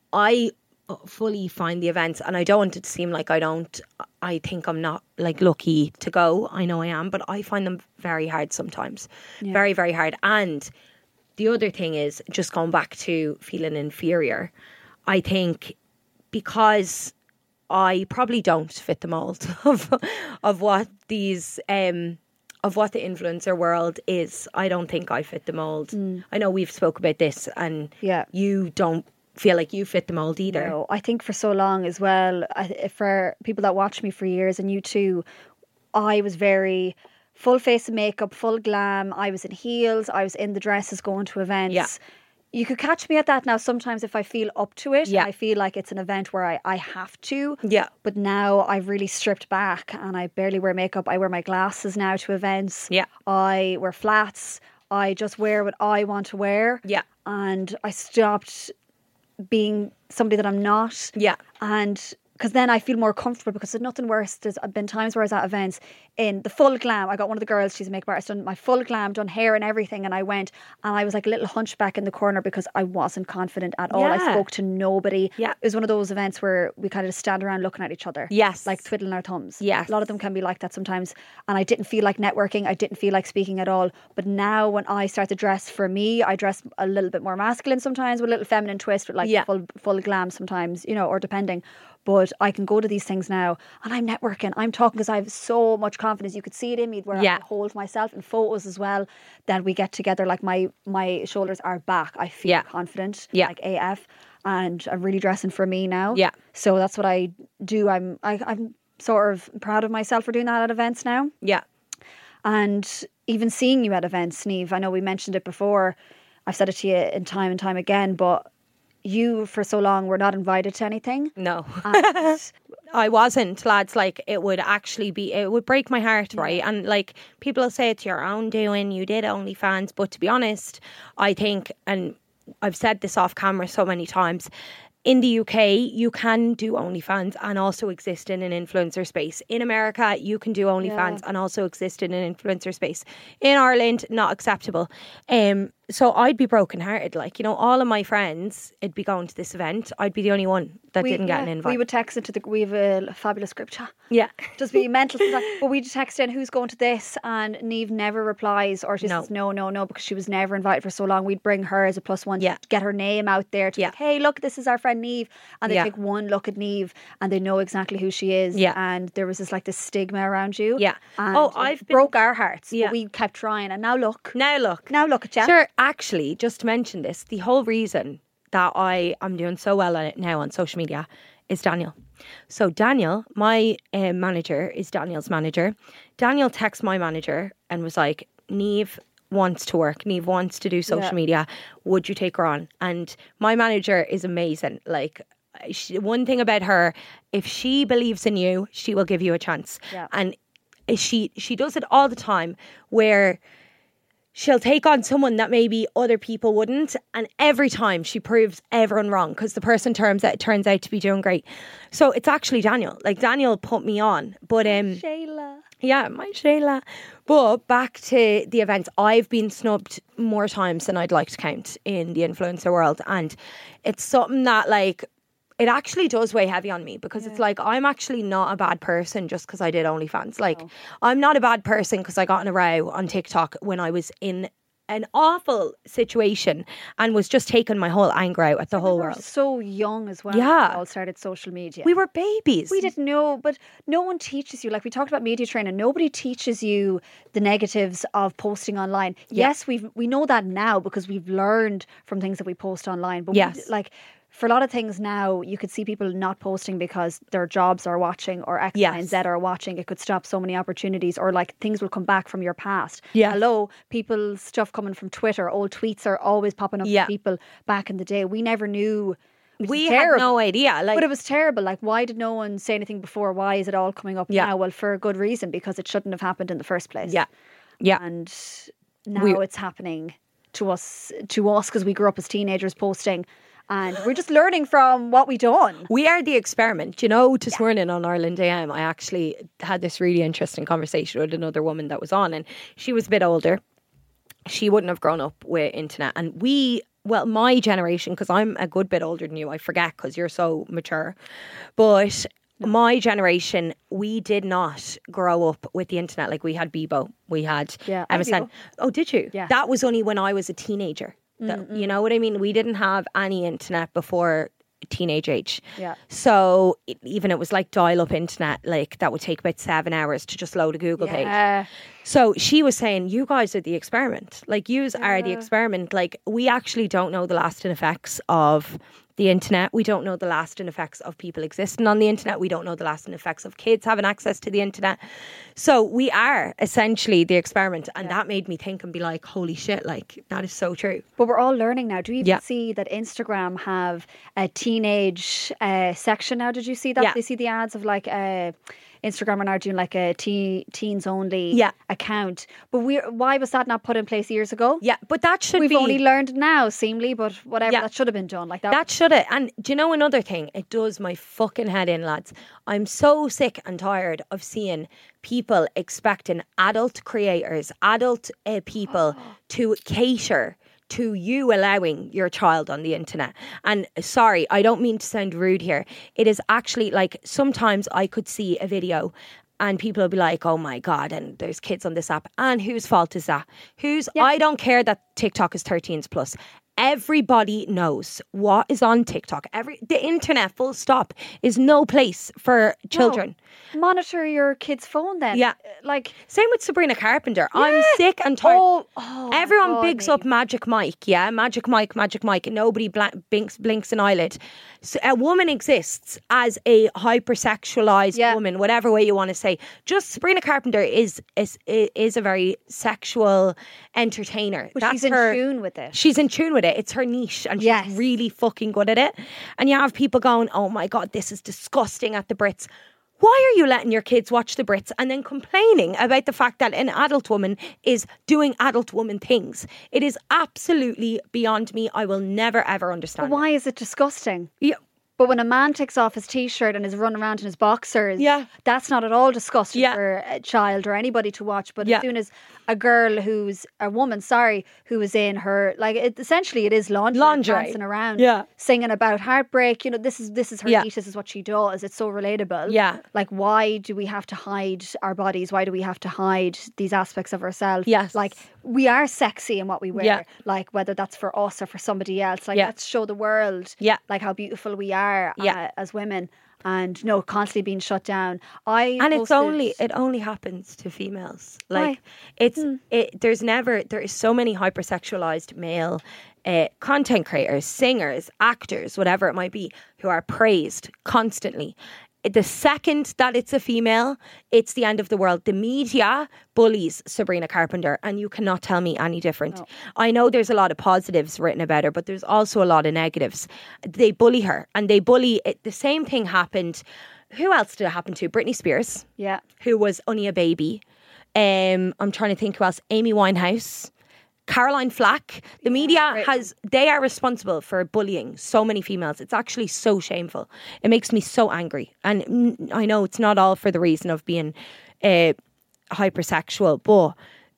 Speaker 5: fully find the events, and I don't want it to seem like I think I'm not like lucky to go. I know I am, but I find them very hard sometimes. Very, very hard. And the other thing is just going back to feeling inferior. I think because I probably don't fit the mold of what these of what the influencer world is. I don't think I fit the mold. I know we've spoke about this, and
Speaker 3: Yeah.
Speaker 5: you don't feel like you fit the mold either.
Speaker 3: No, I think for so long as well, for people that watch me for years, and you too, I was very full face of makeup, full glam. I was in heels. I was in the dresses going to events.
Speaker 5: Yeah.
Speaker 3: You could catch me at that now sometimes if I feel up to it.
Speaker 5: Yeah.
Speaker 3: I feel like it's an event where I have to.
Speaker 5: Yeah.
Speaker 3: But now I've really stripped back and I barely wear makeup. I wear my glasses now to events.
Speaker 5: Yeah.
Speaker 3: I wear flats. I just wear what I want to wear.
Speaker 5: Yeah.
Speaker 3: And I stopped being somebody that I'm not.
Speaker 5: Yeah.
Speaker 3: And because then I feel more comfortable, because there's nothing worse. There's been times where I was at events in the full glam. I got one of the girls, she's a makeup artist, done my full glam, done hair and everything. And I went and I was like a little hunchback in the corner because I wasn't confident at all. I
Speaker 5: Yeah.
Speaker 3: spoke to nobody.
Speaker 5: Yeah.
Speaker 3: It was one of those events where we kind of just stand around looking at each other.
Speaker 5: Yes.
Speaker 3: Like twiddling our thumbs.
Speaker 5: Yes.
Speaker 3: A lot of them can be like that sometimes. And I didn't feel like networking. I didn't feel like speaking at all. But now when I start to dress, for me, I dress a little bit more masculine sometimes with a little feminine twist, with like
Speaker 5: Yeah.
Speaker 3: full glam sometimes, you know, or depending. But I can go to these things now and I'm networking. I'm talking because I have so much confidence. You could see it in me where
Speaker 5: Yeah.
Speaker 3: I hold myself in photos as well. That we get together, like my shoulders are back. I feel
Speaker 5: Yeah.
Speaker 3: confident,
Speaker 5: Yeah.
Speaker 3: like AF. And I'm really dressing for me now.
Speaker 5: Yeah.
Speaker 3: So that's what I do. I'm sort of proud of myself for doing that at events now.
Speaker 5: Yeah.
Speaker 3: And even seeing you at events, Niamh, I know we mentioned it before. I've said it to you in time and time again, but you for so long were not invited to anything.
Speaker 5: No.
Speaker 3: And
Speaker 5: I wasn't, lads. Like, it would break my heart, right? And like, people say it's your own doing, you did OnlyFans, but to be honest, I think, and I've said this off camera so many times, in the UK, you can do OnlyFans and also exist in an influencer space. In America, you can do OnlyFans and also exist in an influencer space. In Ireland, not acceptable. So I'd be brokenhearted. Like, you know, all of my friends, it'd be going to this event. I'd be the only one that didn't get an invite.
Speaker 3: We would text it we have a fabulous group chat.
Speaker 5: Yeah.
Speaker 3: Just be mental sometimes. But we'd text in who's going to this, and Niamh never replies, or she
Speaker 5: No.
Speaker 3: says no, because she was never invited for so long. We'd bring her as a plus one
Speaker 5: Yeah.
Speaker 3: to get her name out there to be
Speaker 5: Yeah.
Speaker 3: like, hey, look, this is our friend Niamh. And they
Speaker 5: Yeah.
Speaker 3: take one look at Niamh and they know exactly who she is.
Speaker 5: Yeah.
Speaker 3: And there was this stigma around you.
Speaker 5: Yeah.
Speaker 3: And
Speaker 5: Oh,
Speaker 3: it
Speaker 5: I've been-
Speaker 3: broke our hearts.
Speaker 5: Yeah.
Speaker 3: But we kept trying, and now look.
Speaker 5: Now look.
Speaker 3: Now look at you.
Speaker 5: Sure, actually, just to mention this, the whole reason that I am doing so well on it now on social media is Daniel. So Daniel, my manager, is Daniel's manager. Daniel texted my manager and was like, Niamh wants to work. Niamh wants to do social media. Would you take her on? And my manager is amazing. Like, one thing about her, if she believes in you, she will give you a chance.
Speaker 3: Yeah.
Speaker 5: And she does it all the time, where she'll take on someone that maybe other people wouldn't, and every time she proves everyone wrong because the person turns out to be doing great. So it's actually Daniel. Like, Daniel put me on, but
Speaker 3: Shayla.
Speaker 5: yeah, my Shayla. But back to the events, I've been snubbed more times than I'd like to count in the influencer world, and it's something that, like, it actually does weigh heavy on me, because it's like, I'm actually not a bad person just because I did OnlyFans. Like, I'm not a bad person because I got in a row on TikTok when I was in an awful situation and was just taking my whole anger out at the whole
Speaker 3: We were
Speaker 5: world.
Speaker 3: so young as well.
Speaker 5: Yeah.
Speaker 3: When we all started social media.
Speaker 5: We were babies.
Speaker 3: We didn't know, but no one teaches you. Like, we talked about media training. Nobody teaches you the negatives of posting online. Yes, we know that now because we've learned from things that we post online. But
Speaker 5: Yes.
Speaker 3: for a lot of things now, you could see people not posting because their jobs are watching, or X, Y, and
Speaker 5: Yes.
Speaker 3: Z are watching. It could stop so many opportunities, or like things will come back from your past.
Speaker 5: Yeah.
Speaker 3: Hello, people's stuff coming from Twitter. Old tweets are always popping up
Speaker 5: Yeah.
Speaker 3: for people back in the day. We never knew. which
Speaker 5: We
Speaker 3: is
Speaker 5: had
Speaker 3: terrible.
Speaker 5: no idea. Like,
Speaker 3: But it was terrible. Like, why did no one say anything before? Why is it all coming up
Speaker 5: Yeah.
Speaker 3: now? Well, for a good reason, because it shouldn't have happened in the first place.
Speaker 5: yeah. Yeah.
Speaker 3: And now it's happening to us because we grew up as teenagers posting, and we're just learning from what we done.
Speaker 5: We are the experiment. You know, this morning on Ireland AM, I actually had this really interesting conversation with another woman that was on, and she was a bit older. She wouldn't have grown up with internet. And my generation, because I'm a good bit older than you, I forget because you're so mature. But my generation, we did not grow up with the internet. Like, we had Bebo, we had
Speaker 3: Yeah, I had
Speaker 5: MSN.
Speaker 3: Bebo.
Speaker 5: Oh, did you?
Speaker 3: Yeah.
Speaker 5: That was only when I was a teenager. You know what I mean? We didn't have any internet before teenage age.
Speaker 3: Yeah.
Speaker 5: So even it was like dial-up internet, like that would take about 7 hours to just load a Google page. So she was saying, you guys are the experiment. Like, yous are the experiment. Like, we actually don't know the lasting effects of the internet. We don't know the lasting effects of people existing on the internet. We don't know the lasting effects of kids having access to the internet. So we are essentially the experiment, and that made me think and be like, holy shit, like that is so true.
Speaker 3: But we're all learning now. Do you even
Speaker 5: Yeah.
Speaker 3: see that Instagram have a teenage section now? Did you see that?
Speaker 5: Yeah.
Speaker 3: They see the ads of like Instagram are now doing like a teens only
Speaker 5: Yeah.
Speaker 3: account. But why was that not put in place years ago?
Speaker 5: Yeah, but that should
Speaker 3: We've
Speaker 5: be...
Speaker 3: only learned now, seemingly, but whatever,
Speaker 5: Yeah.
Speaker 3: that should have been done. Like that.
Speaker 5: That should have. And do you know another thing? It does my fucking head in, lads. I'm so sick and tired of seeing people expecting adult creators, adult people to cater to you allowing your child on the internet. And sorry, I don't mean to sound rude here. It is actually like sometimes I could see a video and people will be like, oh my God, and there's kids on this app. And whose fault is that? I don't care that TikTok is 13s plus. Everybody knows what is on TikTok. The internet, full stop, is no place for children.
Speaker 3: No. Monitor your kid's phone then.
Speaker 5: Yeah.
Speaker 3: Like,
Speaker 5: Same with Sabrina Carpenter. I'm sick and tired. Everyone
Speaker 3: God,
Speaker 5: bigs up Magic Mike, yeah? Magic Mike. And nobody blinks an eyelid. So a woman exists as a hypersexualized woman, whatever way you want to say. Just Sabrina Carpenter is a very sexual entertainer.
Speaker 3: but
Speaker 5: That's
Speaker 3: she's in
Speaker 5: her.
Speaker 3: tune with it.
Speaker 5: She's in tune with it. It's her niche and she's
Speaker 3: Yes.
Speaker 5: really fucking good at it. And you have people going, oh my God, this is disgusting at the Brits. Why are you letting your kids watch the Brits and then complaining about the fact that an adult woman is doing adult woman things? It is absolutely beyond me. I will never ever understand.
Speaker 3: But why is it disgusting?
Speaker 5: Yeah.
Speaker 3: But when a man takes off his t-shirt and is running around in his boxers,
Speaker 5: Yeah.
Speaker 3: that's not at all disgusting
Speaker 5: Yeah.
Speaker 3: for a child or anybody to watch. But
Speaker 5: Yeah.
Speaker 3: as soon as a girl who is in her, essentially it is lingerie, dancing around,
Speaker 5: Yeah.
Speaker 3: singing about heartbreak. You know, this is her
Speaker 5: Yeah.
Speaker 3: niche. This is what she does. It's so relatable.
Speaker 5: Yeah.
Speaker 3: Like, why do we have to hide our bodies? Why do we have to hide these aspects of ourselves?
Speaker 5: Yes.
Speaker 3: Like, we are sexy in what we wear.
Speaker 5: Yeah.
Speaker 3: Like, whether that's for us or for somebody else. Like,
Speaker 5: Yeah.
Speaker 3: let's show the world.
Speaker 5: Yeah.
Speaker 3: Like how beautiful we are
Speaker 5: Yeah.
Speaker 3: as women, and no, constantly being shut down. It
Speaker 5: only happens to females. Like there is so many hypersexualized male content creators, singers, actors, whatever it might be, who are praised constantly. The second that it's a female, it's the end of the world. The media bullies Sabrina Carpenter, and you cannot tell me any different. No. I know there's a lot of positives written about her, but there's also a lot of negatives. They bully her, and they bully it. The same thing happened. Who else did it happen to? Britney Spears, who was only a baby. I'm trying to think who else. Amy Winehouse. Caroline Flack. The media they are responsible for bullying so many females. It's actually so shameful. It makes me so angry. And I know it's not all for the reason of being hypersexual, but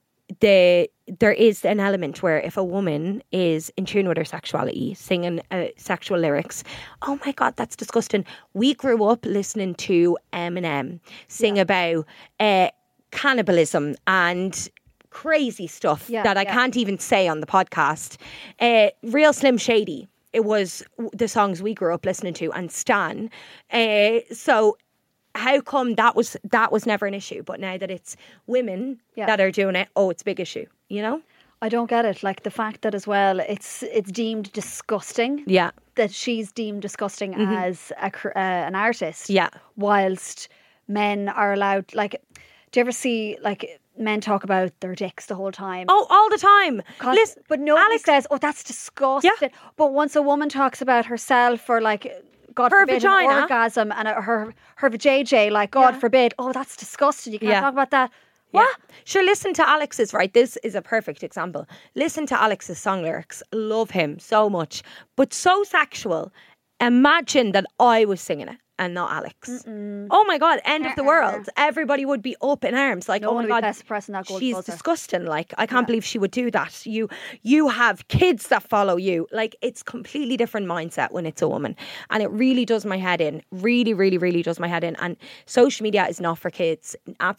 Speaker 5: there is an element where if a woman is in tune with her sexuality, singing sexual lyrics, oh my God, that's disgusting. We grew up listening to Eminem sing about cannibalism and crazy stuff that I can't even say on the podcast. Real Slim Shady. It was the songs we grew up listening to, and Stan. So how come that was never an issue, but now that it's women that are doing it, it's a big issue, you know?
Speaker 3: I don't get it. Like the fact that as well, it's deemed disgusting.
Speaker 5: Yeah.
Speaker 3: That she's deemed disgusting as an artist.
Speaker 5: Yeah.
Speaker 3: Whilst men are allowed, like, do you ever see, like, men talk about their dicks the whole time?
Speaker 5: Oh, all the time.
Speaker 3: Listen, but nobody says, that's disgusting.
Speaker 5: Yeah.
Speaker 3: But once a woman talks about herself or, like, God
Speaker 5: her
Speaker 3: forbid,
Speaker 5: vagina.
Speaker 3: an orgasm and her JJ, like, God forbid, that's disgusting. You can't talk about that.
Speaker 5: Yeah.
Speaker 3: What?
Speaker 5: Sure, listen to Alex's, right? This is a perfect example. Listen to Alex's song lyrics. Love him so much. But so sexual. Imagine that I was singing it and not Alex. Oh my God, end of the world. Everybody would be up in arms. Like,
Speaker 3: no one
Speaker 5: oh my God,
Speaker 3: pressing that gold
Speaker 5: she's
Speaker 3: buzzer.
Speaker 5: disgusting. Like, I can't believe she would do that. You have kids that follow you. Like, it's completely different mindset when it's a woman. And it really does my head in. Really, really, really does my head in. And social media is not for kids.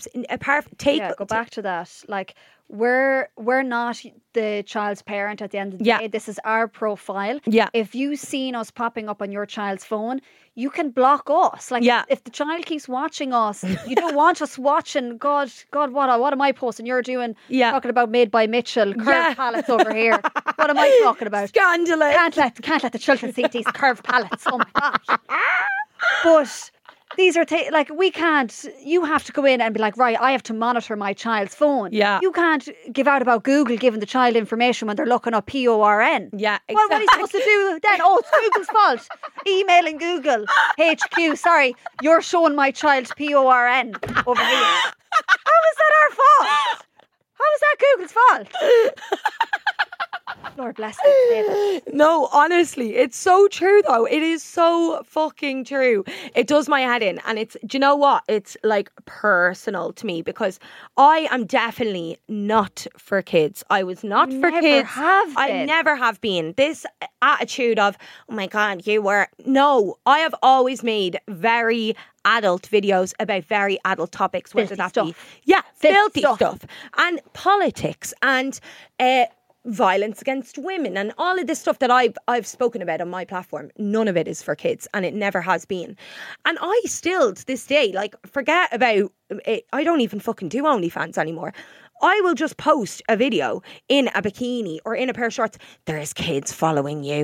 Speaker 3: Go back to that. Like, we're not the child's parent at the end of the day. This is our profile.
Speaker 5: Yeah.
Speaker 3: If you've seen us popping up on your child's phone, you can block us. Like, if the child keeps watching us, you don't want us watching. God, what am I posting? You're doing talking about Made by Mitchell curved palettes over here. What am I talking about?
Speaker 5: Scandalous.
Speaker 3: Can't let the children see these curved palettes. Oh my gosh. But these are like we can't. You have to go in and be like, right, I have to monitor my child's phone.
Speaker 5: Yeah.
Speaker 3: You can't give out about Google giving the child information when they're looking up PORN.
Speaker 5: Yeah,
Speaker 3: Well, what are you supposed to do then? Oh, it's Google's fault. Emailing Google HQ. Sorry, you're showing my child PORN over here. How is that our fault? How is that Google's fault? Lord bless them.
Speaker 5: No, honestly, it's so true though. It is so fucking true. It does my head in, and do you know what? It's like personal to me because I am definitely not for kids. I was not for
Speaker 3: Never
Speaker 5: kids.
Speaker 3: have
Speaker 5: I
Speaker 3: been.
Speaker 5: never have been. This attitude of, oh my God, you were. No, I have always made very adult videos about very adult topics, whether
Speaker 3: Filthy
Speaker 5: that
Speaker 3: stuff.
Speaker 5: be filthy
Speaker 3: stuff.
Speaker 5: stuff and politics and violence against women and all of this stuff that I've spoken about on my platform. None of it is for kids, and it never has been. And I still to this day, like, forget about it. I don't even fucking do OnlyFans anymore. I will just post a video in a bikini or in a pair of shorts. There is kids following you.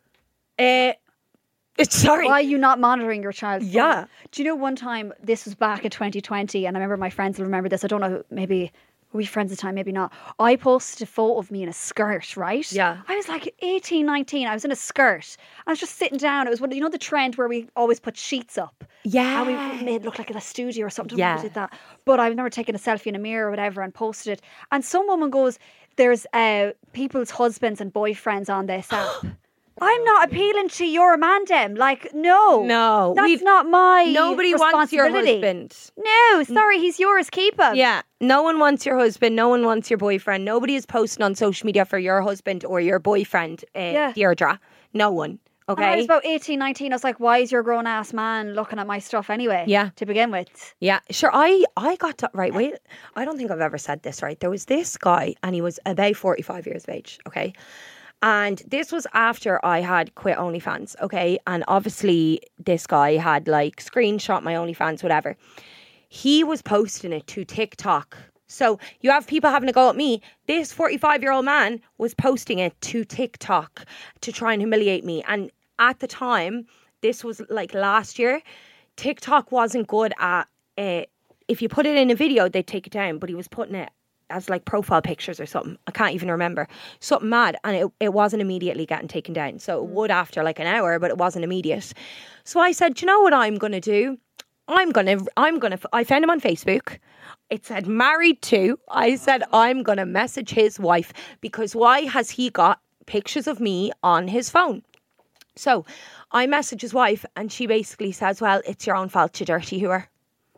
Speaker 5: Sorry.
Speaker 3: Why are you not monitoring your child's phone?
Speaker 5: Yeah.
Speaker 3: Do you know one time, this was back in 2020, and I remember my friends will remember this. I don't know, maybe were we friends at the time, maybe not. I posted a photo of me in a skirt, right?
Speaker 5: Yeah.
Speaker 3: I was like 18, 19. I was in a skirt. I was just sitting down. It was one of, the trend where we always put sheets up.
Speaker 5: Yeah.
Speaker 3: And we made it look like in a studio or something.
Speaker 5: Yeah.
Speaker 3: We did that. But I remember taking a selfie in a mirror or whatever and posted it. And some woman goes, there's people's husbands and boyfriends on this app. I'm not appealing to your mandem. Like, no. That's not my
Speaker 5: Nobody wants your
Speaker 3: responsibility.
Speaker 5: husband.
Speaker 3: No, sorry, he's yours. Keep him.
Speaker 5: Yeah, no one wants your husband. No one wants your boyfriend. Nobody is posting on social media for your husband or your boyfriend, Deirdre. No one. Okay.
Speaker 3: And I was about 18, 19. I was like, why is your grown ass man looking at my stuff anyway?
Speaker 5: Yeah.
Speaker 3: To begin with.
Speaker 5: Yeah, sure. I got to, right, wait. I don't think I've ever said this, right? There was this guy and he was about 45 years of age, okay? And this was after I had quit OnlyFans, okay? And obviously this guy had like screenshot my OnlyFans, whatever. He was posting it to TikTok. So you have people having a go at me. This 45-year-old man was posting it to TikTok to try and humiliate me. And at the time, this was like last year, TikTok wasn't good at, if you put it in a video, they'd take it down. But he was putting it as like profile pictures or something. I can't even remember. Something mad. And it wasn't immediately getting taken down. So it would after like an hour, but it wasn't immediate. So I said, do you know what I'm going to do? I found him on Facebook. It said married to. I said, I'm going to message his wife because why has he got pictures of me on his phone? So I message his wife and she basically says, well, it's your own fault, you dirty whore.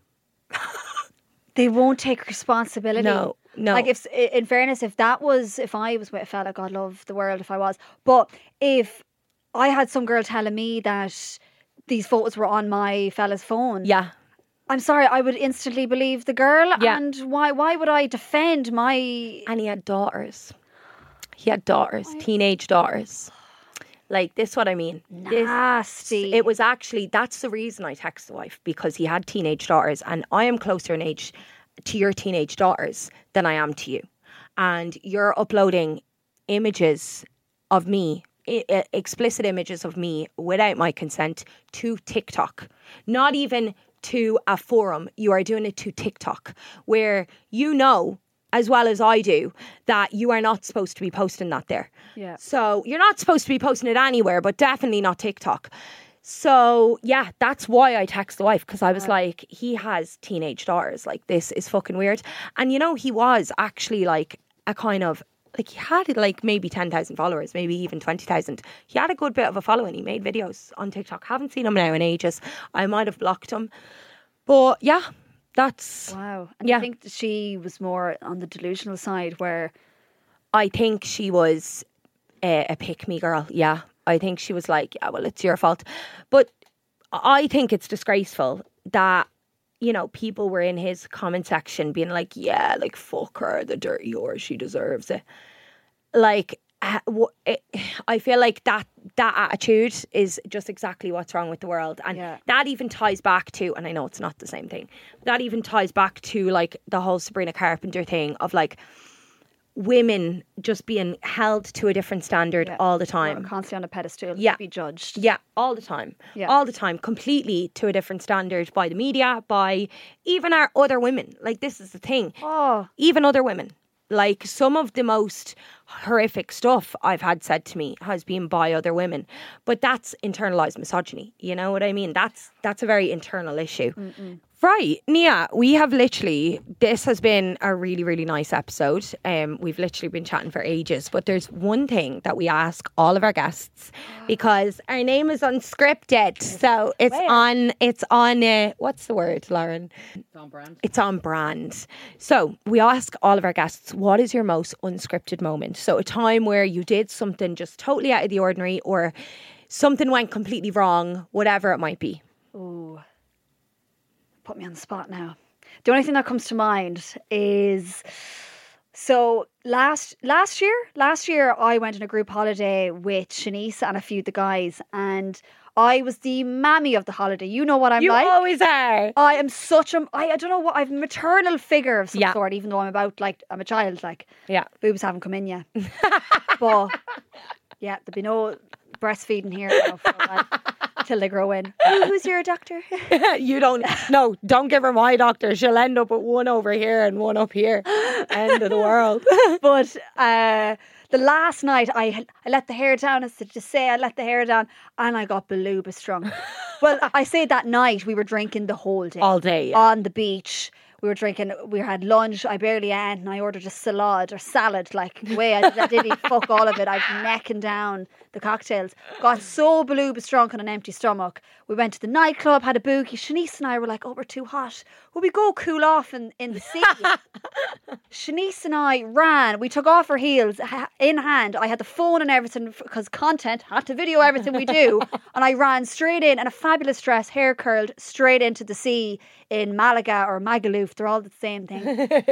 Speaker 3: They won't take responsibility.
Speaker 5: No.
Speaker 3: Like, if I was with a fella, God love the world if I was. But if I had some girl telling me that these photos were on my fella's phone.
Speaker 5: Yeah.
Speaker 3: I'm sorry, I would instantly believe the girl.
Speaker 5: Yeah.
Speaker 3: And why would I defend my...
Speaker 5: And he had daughters. Teenage daughters. Like, this is what I mean.
Speaker 3: Nasty.
Speaker 5: It was actually, that's the reason I texted the wife, because he had teenage daughters and I am closer in age to your teenage daughters than I am to you. And you're uploading images of me, explicit images of me without my consent to TikTok. Not even to a forum. You are doing it to TikTok, where you know, as well as I do, that you are not supposed to be posting that there.
Speaker 3: Yeah.
Speaker 5: So you're not supposed to be posting it anywhere, but definitely not TikTok. So yeah, that's why I texted the wife, because I was like, he has teenage daughters. Like, this is fucking weird. And you know, he was actually like a kind of, like, he had like maybe 10,000 followers, maybe even 20,000. He had a good bit of a following. He made videos on TikTok. Haven't seen him now in ages. I might have blocked him. But yeah, that's...
Speaker 3: Wow. And
Speaker 5: yeah.
Speaker 3: I think she was more on the delusional side where...
Speaker 5: I think she was a pick-me girl, yeah. I think she was like, yeah, well, it's your fault. But I think it's disgraceful that, you know, people were in his comment section being like, yeah, like, fuck her, the dirty whore, she deserves it. Like, I feel like that attitude is just exactly what's wrong with the world. And that even ties back to, and I know it's not the same thing, that even ties back to like the whole Sabrina Carpenter thing of like, women just being held to a different standard all the time.
Speaker 3: Constantly on a pedestal.
Speaker 5: Yeah.
Speaker 3: To be judged.
Speaker 5: Yeah, all the time.
Speaker 3: Yeah.
Speaker 5: All the time. Completely to a different standard by the media, by even our other women. Like, this is the thing.
Speaker 3: Oh.
Speaker 5: Even other women. Like, some of the most horrific stuff I've had said to me has been by other women. But that's internalized misogyny. You know what I mean? That's a very internal issue. Right, Nia, we have literally, this has been a really, really nice episode. We've literally been chatting for ages, but there's one thing that we ask all of our guests because our name is unscripted. So it's on, what's the word, Lauren?
Speaker 4: It's on brand.
Speaker 5: It's on brand. So we ask all of our guests, what is your most unscripted moment? So a time where you did something just totally out of the ordinary or something went completely wrong, whatever it might be.
Speaker 3: Ooh. Put me on the spot now. The only thing that comes to mind is, so last year I went on a group holiday with Shanice and a few of the guys, and I was the mammy of the holiday. You know what I'm
Speaker 5: You
Speaker 3: like.
Speaker 5: always are.
Speaker 3: I am such a, I don't know what, I'm a maternal figure of some
Speaker 5: Yeah.
Speaker 3: sort, even though I'm a child, like,
Speaker 5: Yeah.
Speaker 3: boobs haven't come in yet. But yeah, there'll be no breastfeeding here now for a while, till they grow in. Who's your doctor?
Speaker 5: You don't give her my doctor. She'll end up with one over here and one up here. End of the world.
Speaker 3: But the last night I let the hair down, as to say, I let the hair down and I got beluga drunk. Well, I say that night we were drinking the whole day.
Speaker 5: All day, yeah.
Speaker 3: On the beach. We were drinking, we had lunch, I barely ate, and I ordered a salad, like, way I didn't eat fuck all of it. I was necking down the cocktails. Got so beluga drunk on an empty stomach. We went to the nightclub, had a boogie. Shanice and I were like, oh, we're too hot. Will we go cool off in the sea? Shanice and I ran. We took off our heels in hand. I had the phone and everything because content, had to video everything we do. And I ran straight in a fabulous dress, hair curled, straight into the sea in Malaga or Magaluf. They're all the same thing.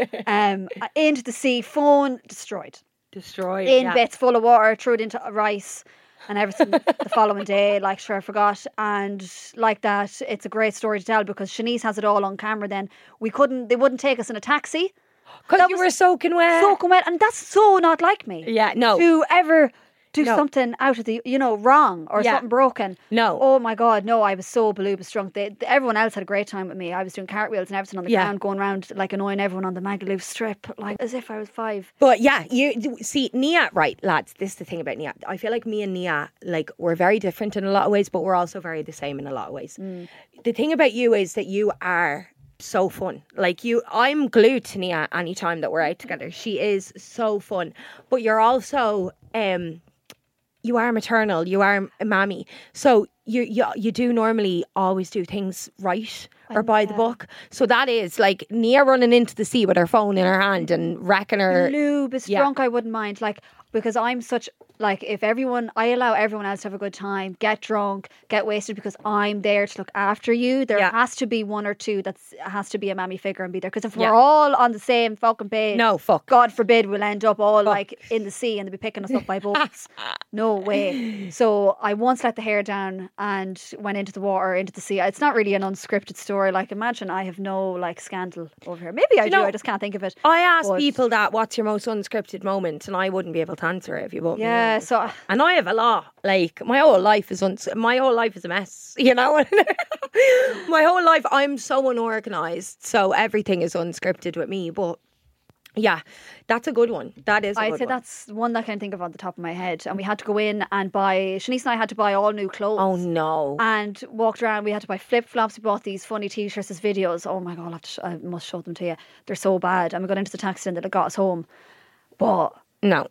Speaker 3: Into the sea, phone destroyed.
Speaker 5: Destroyed.
Speaker 3: In bits full of water, threw it into rice and everything the following day, like, sure, I forgot. And like that, it's a great story to tell because Shanice has it all on camera then. They wouldn't take us in a taxi.
Speaker 5: Because you were soaking wet.
Speaker 3: Soaking wet. And that's so not like me.
Speaker 5: Yeah, no.
Speaker 3: To ever do something out of the, wrong or something broken.
Speaker 5: No.
Speaker 3: Oh my God, no, I was so beluga drunk. Everyone else had a great time with me. I was doing cartwheels and everything on the ground, going around like annoying everyone on the Magaluf strip, like as if I was 5.
Speaker 5: But yeah, you see, Nia, right, lads, this is the thing about Nia. I feel like me and Nia, like, we're very different in a lot of ways, but we're also very the same in a lot of ways. The thing about you is that you are so fun. Like, I'm glued to Nia anytime that we're out together. She is so fun. But you're also you are maternal, you are a mammy. So you do normally always do things right or by the book. So that is like Nia running into the sea with her phone in her hand and wrecking her.
Speaker 3: Lube is drunk, I wouldn't mind. Like, because I'm such, like, I allow everyone else to have a good time, get drunk, get wasted, because I'm there to look after you. There has to be one or two has to be a mammy figure and be there. Because if we're all on the same fucking page,
Speaker 5: no, fuck.
Speaker 3: God forbid we'll end up all like in the sea and they'll be picking us up by boats. No way. So I once let the hair down and went into the water, into the sea. It's not really an unscripted story. Like, imagine I have no like scandal over here. Maybe I do. I just can't think of it.
Speaker 5: I ask people that, what's your most unscripted moment, and I wouldn't be able to answer it if you won't.
Speaker 3: Yeah, so
Speaker 5: and I have a lot. Like, my whole life is a mess. You know, my whole life I'm so unorganized. So everything is unscripted with me. But yeah, that's a good one. That is.
Speaker 3: I'd say that's one that I can think of on the top of my head. And we had to go in and buy. Shanice and I had to buy all new clothes.
Speaker 5: Oh no!
Speaker 3: And walked around. We had to buy flip flops. We bought these funny T-shirts as videos. Oh my God! I must show them to you. They're so bad. And we got into the taxi and they got us home. But
Speaker 5: no.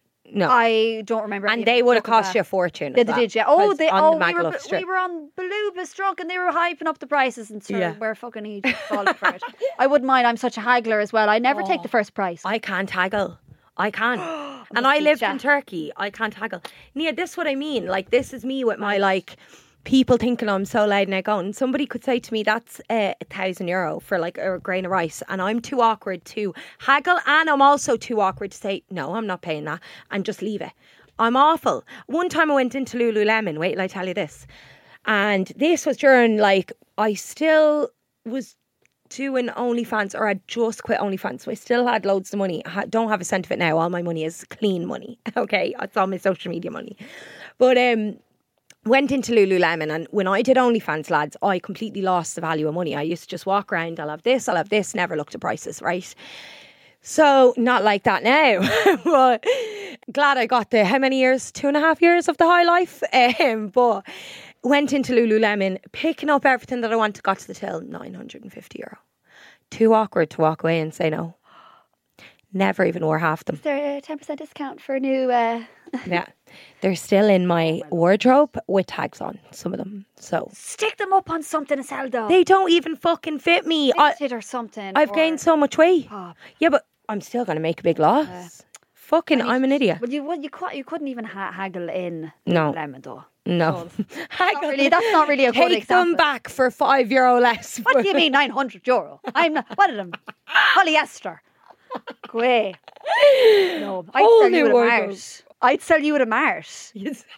Speaker 3: I don't remember.
Speaker 5: And they would have cost you a fortune.
Speaker 3: Yeah, they did. Yeah.
Speaker 5: Oh, we
Speaker 3: were on Balubas drunk, and they were hyping up the prices, and we're fucking eating falling for it. I wouldn't mind. I'm such a haggler as well. I never take the first price.
Speaker 5: I can't haggle. I can't. And I lived in Turkey. I can't haggle. Nia, this is what I mean. Like, this is me with my like people thinking I'm so loud and outgoing. Somebody could say to me, that's €1,000 for like a grain of rice, and I'm too awkward to haggle, and I'm also too awkward to say no, I'm not paying that, and just leave it. I'm awful. One time I went into Lululemon, wait till I tell you this, and this was during, like, I still was doing OnlyFans, or I'd just quit OnlyFans. So I still had loads of money. I don't have a cent of it now. All my money is clean money. Okay, it's all my social media money. But went into Lululemon, and when I did OnlyFans, lads, I completely lost the value of money. I used to just walk around, I'll have this, never looked at prices, right? So not like that now. But glad I got the, how many years? 2.5 years of the high life. But went into Lululemon, picking up everything that I wanted, got to the till, €950. Too awkward to walk away and say no. Never even wore half them.
Speaker 3: Is there a 10% discount for new...
Speaker 5: Yeah. They're still in my wardrobe with tags on, some of them. So
Speaker 3: Stick them up on something to sell though.
Speaker 5: they don't even fucking fit me.
Speaker 3: Vinted or something.
Speaker 5: I've gained so much weight.
Speaker 3: Pop.
Speaker 5: Yeah, but I'm still going to make a big loss. Fucking, I'm an idiot.
Speaker 3: But you couldn't even haggle in
Speaker 5: No.
Speaker 3: lemon though.
Speaker 5: No.
Speaker 3: That's not really a good
Speaker 5: Take
Speaker 3: example.
Speaker 5: them back for €5 less.
Speaker 3: What do you mean €900? I'm not, what are them? Polyester. Go away. No, I'd
Speaker 5: Whole
Speaker 3: sell
Speaker 5: new
Speaker 3: you at a
Speaker 5: wardrobe.
Speaker 3: mart. I'd sell you at a mart.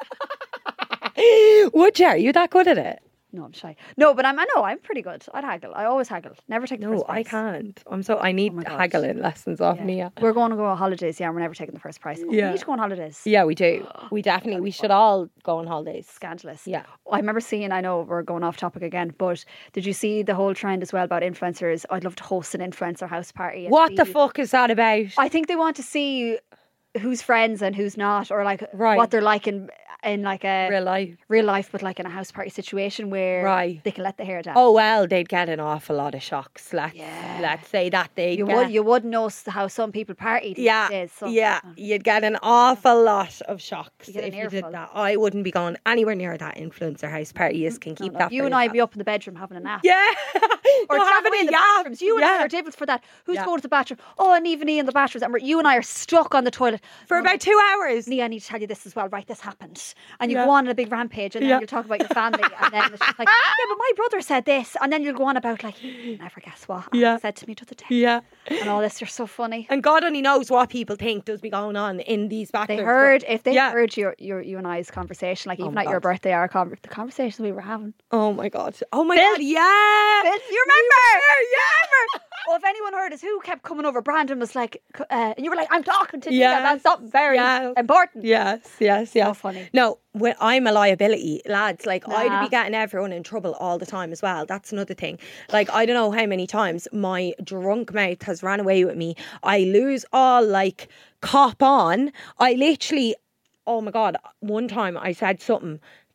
Speaker 5: Would you? Are you that good at it?
Speaker 3: No, I'm shy. No, but I'm pretty good. I'd haggle. I always haggle. Never take the
Speaker 5: No,
Speaker 3: first
Speaker 5: I
Speaker 3: price.
Speaker 5: can't. I need
Speaker 3: my God.
Speaker 5: haggling lessons off
Speaker 3: Yeah.
Speaker 5: Nia.
Speaker 3: We're going to go on holidays, yeah, and we're never taking the first price. We
Speaker 5: Yeah.
Speaker 3: need to go on holidays.
Speaker 5: Yeah, we do. We should all go on holidays.
Speaker 3: Scandalous.
Speaker 5: Yeah.
Speaker 3: I remember seeing, I know we're going off topic again, but did you see the whole trend as well about influencers? I'd love to host an influencer house party. and
Speaker 5: What the
Speaker 3: see-
Speaker 5: fuck is that about?
Speaker 3: I think they want to see who's friends and who's not, or like
Speaker 5: Right.
Speaker 3: what they're like in like a
Speaker 5: Real life.
Speaker 3: life, but like in a house party situation where
Speaker 5: Right.
Speaker 3: they can let the hair down.
Speaker 5: Oh well, they'd get an awful lot of shocks. Let's say that they
Speaker 3: you would know how some people party these days. So,
Speaker 5: you'd get an awful lot of shocks
Speaker 3: get an
Speaker 5: if you did
Speaker 3: earful.
Speaker 5: that. I wouldn't be going anywhere near that influencer house party. You can keep that.
Speaker 3: You
Speaker 5: for
Speaker 3: and I
Speaker 5: yourself.
Speaker 3: be up in the bedroom having a nap.
Speaker 5: Yeah,
Speaker 3: Or
Speaker 5: no,
Speaker 3: chatting
Speaker 5: having
Speaker 3: away in
Speaker 5: a
Speaker 3: the
Speaker 5: yap.
Speaker 3: bathrooms. You and I are tables for that. Who's
Speaker 5: Yeah.
Speaker 3: going to the bathroom? Oh, and Eva and in the bathrooms. And you and I are stuck on the toilet.
Speaker 5: for about 2 hours.
Speaker 3: Nia, I need to tell you this as well. Right, this happened. And you go on a big rampage and then you'll talk about your family. And then it's just like, yeah, but my brother said this. And then you'll go on about like, you never guess what Anna said to me the other day.
Speaker 5: Yeah,
Speaker 3: And all this, you're so funny.
Speaker 5: and God only knows what people think does be going on in these bathrooms.
Speaker 3: They heard, if they
Speaker 5: Yeah.
Speaker 3: heard you and I's conversation, like even
Speaker 5: my
Speaker 3: at your
Speaker 5: God.
Speaker 3: birthday, the conversation we were having.
Speaker 5: Oh my God. Oh my God. Yeah.
Speaker 3: You remember? Yeah. Oh, if anyone heard us, who kept coming over? Brandon was like, and you were like, I'm talking to Nia.
Speaker 5: Yes.
Speaker 3: That's something very
Speaker 5: Yeah.
Speaker 3: important.
Speaker 5: Yes.
Speaker 3: So funny.
Speaker 5: No, I'm a liability, lads. Like, I'd
Speaker 3: Nah.
Speaker 5: be getting everyone in trouble all the time as well. That's another thing. Like, I don't know how many times my drunk mouth has ran away with me. I lose all, like, cop on. I literally, oh my God, one time I said something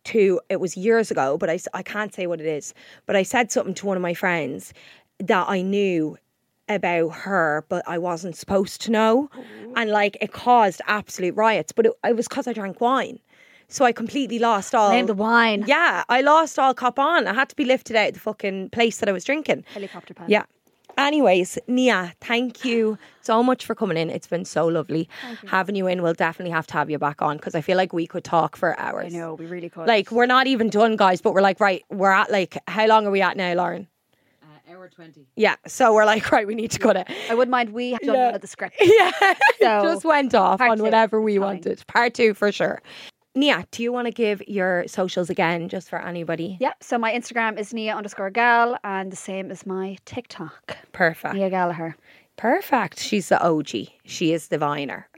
Speaker 5: it was years ago, but I can't say what it is, but I said something to one of my friends that I knew about her, but I wasn't supposed to know. And like, it caused absolute riots, but it was because I drank wine. So I completely lost all...
Speaker 3: Name the wine.
Speaker 5: Yeah, I lost all cop on. I had to be lifted out of the fucking place that I was drinking.
Speaker 3: Helicopter pan.
Speaker 5: Yeah. Anyways, Nia, thank you so much for coming in. It's been so lovely having you in. We'll definitely have to have you back on because I feel like we could talk for hours.
Speaker 3: I know, we really could.
Speaker 5: Like, we're not even done, guys, but we're like, right, we're at like, how long are we at now, Lauren?
Speaker 4: Hour 20.
Speaker 5: Yeah, so we're like, right, we need to cut it.
Speaker 3: I wouldn't mind we had done none of the script.
Speaker 5: Yeah,
Speaker 3: So,
Speaker 5: just went off
Speaker 3: part
Speaker 5: on
Speaker 3: two,
Speaker 5: whatever we
Speaker 3: fine.
Speaker 5: wanted. Part 2 for sure. Nia, do you want to give your socials again, just for anybody?
Speaker 3: Yeah, so my Instagram is Nia_Gal and the same as my TikTok.
Speaker 5: Perfect.
Speaker 3: Nia Gallagher.
Speaker 5: Perfect. She's the OG. She is the Viner.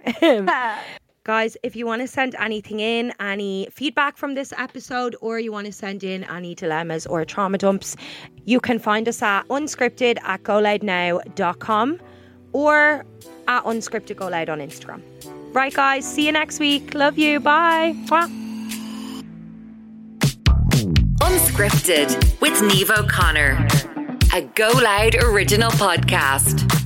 Speaker 5: Guys, if you want to send anything in, any feedback from this episode, or you want to send in any dilemmas or trauma dumps, you can find us at unscripted@goloudnow.com or at unscriptedgoloud on Instagram. Right, guys, see you next week. Love you. Bye. Mwah.
Speaker 1: Unscripted with Niamh O'Connor, a Go Loud original podcast.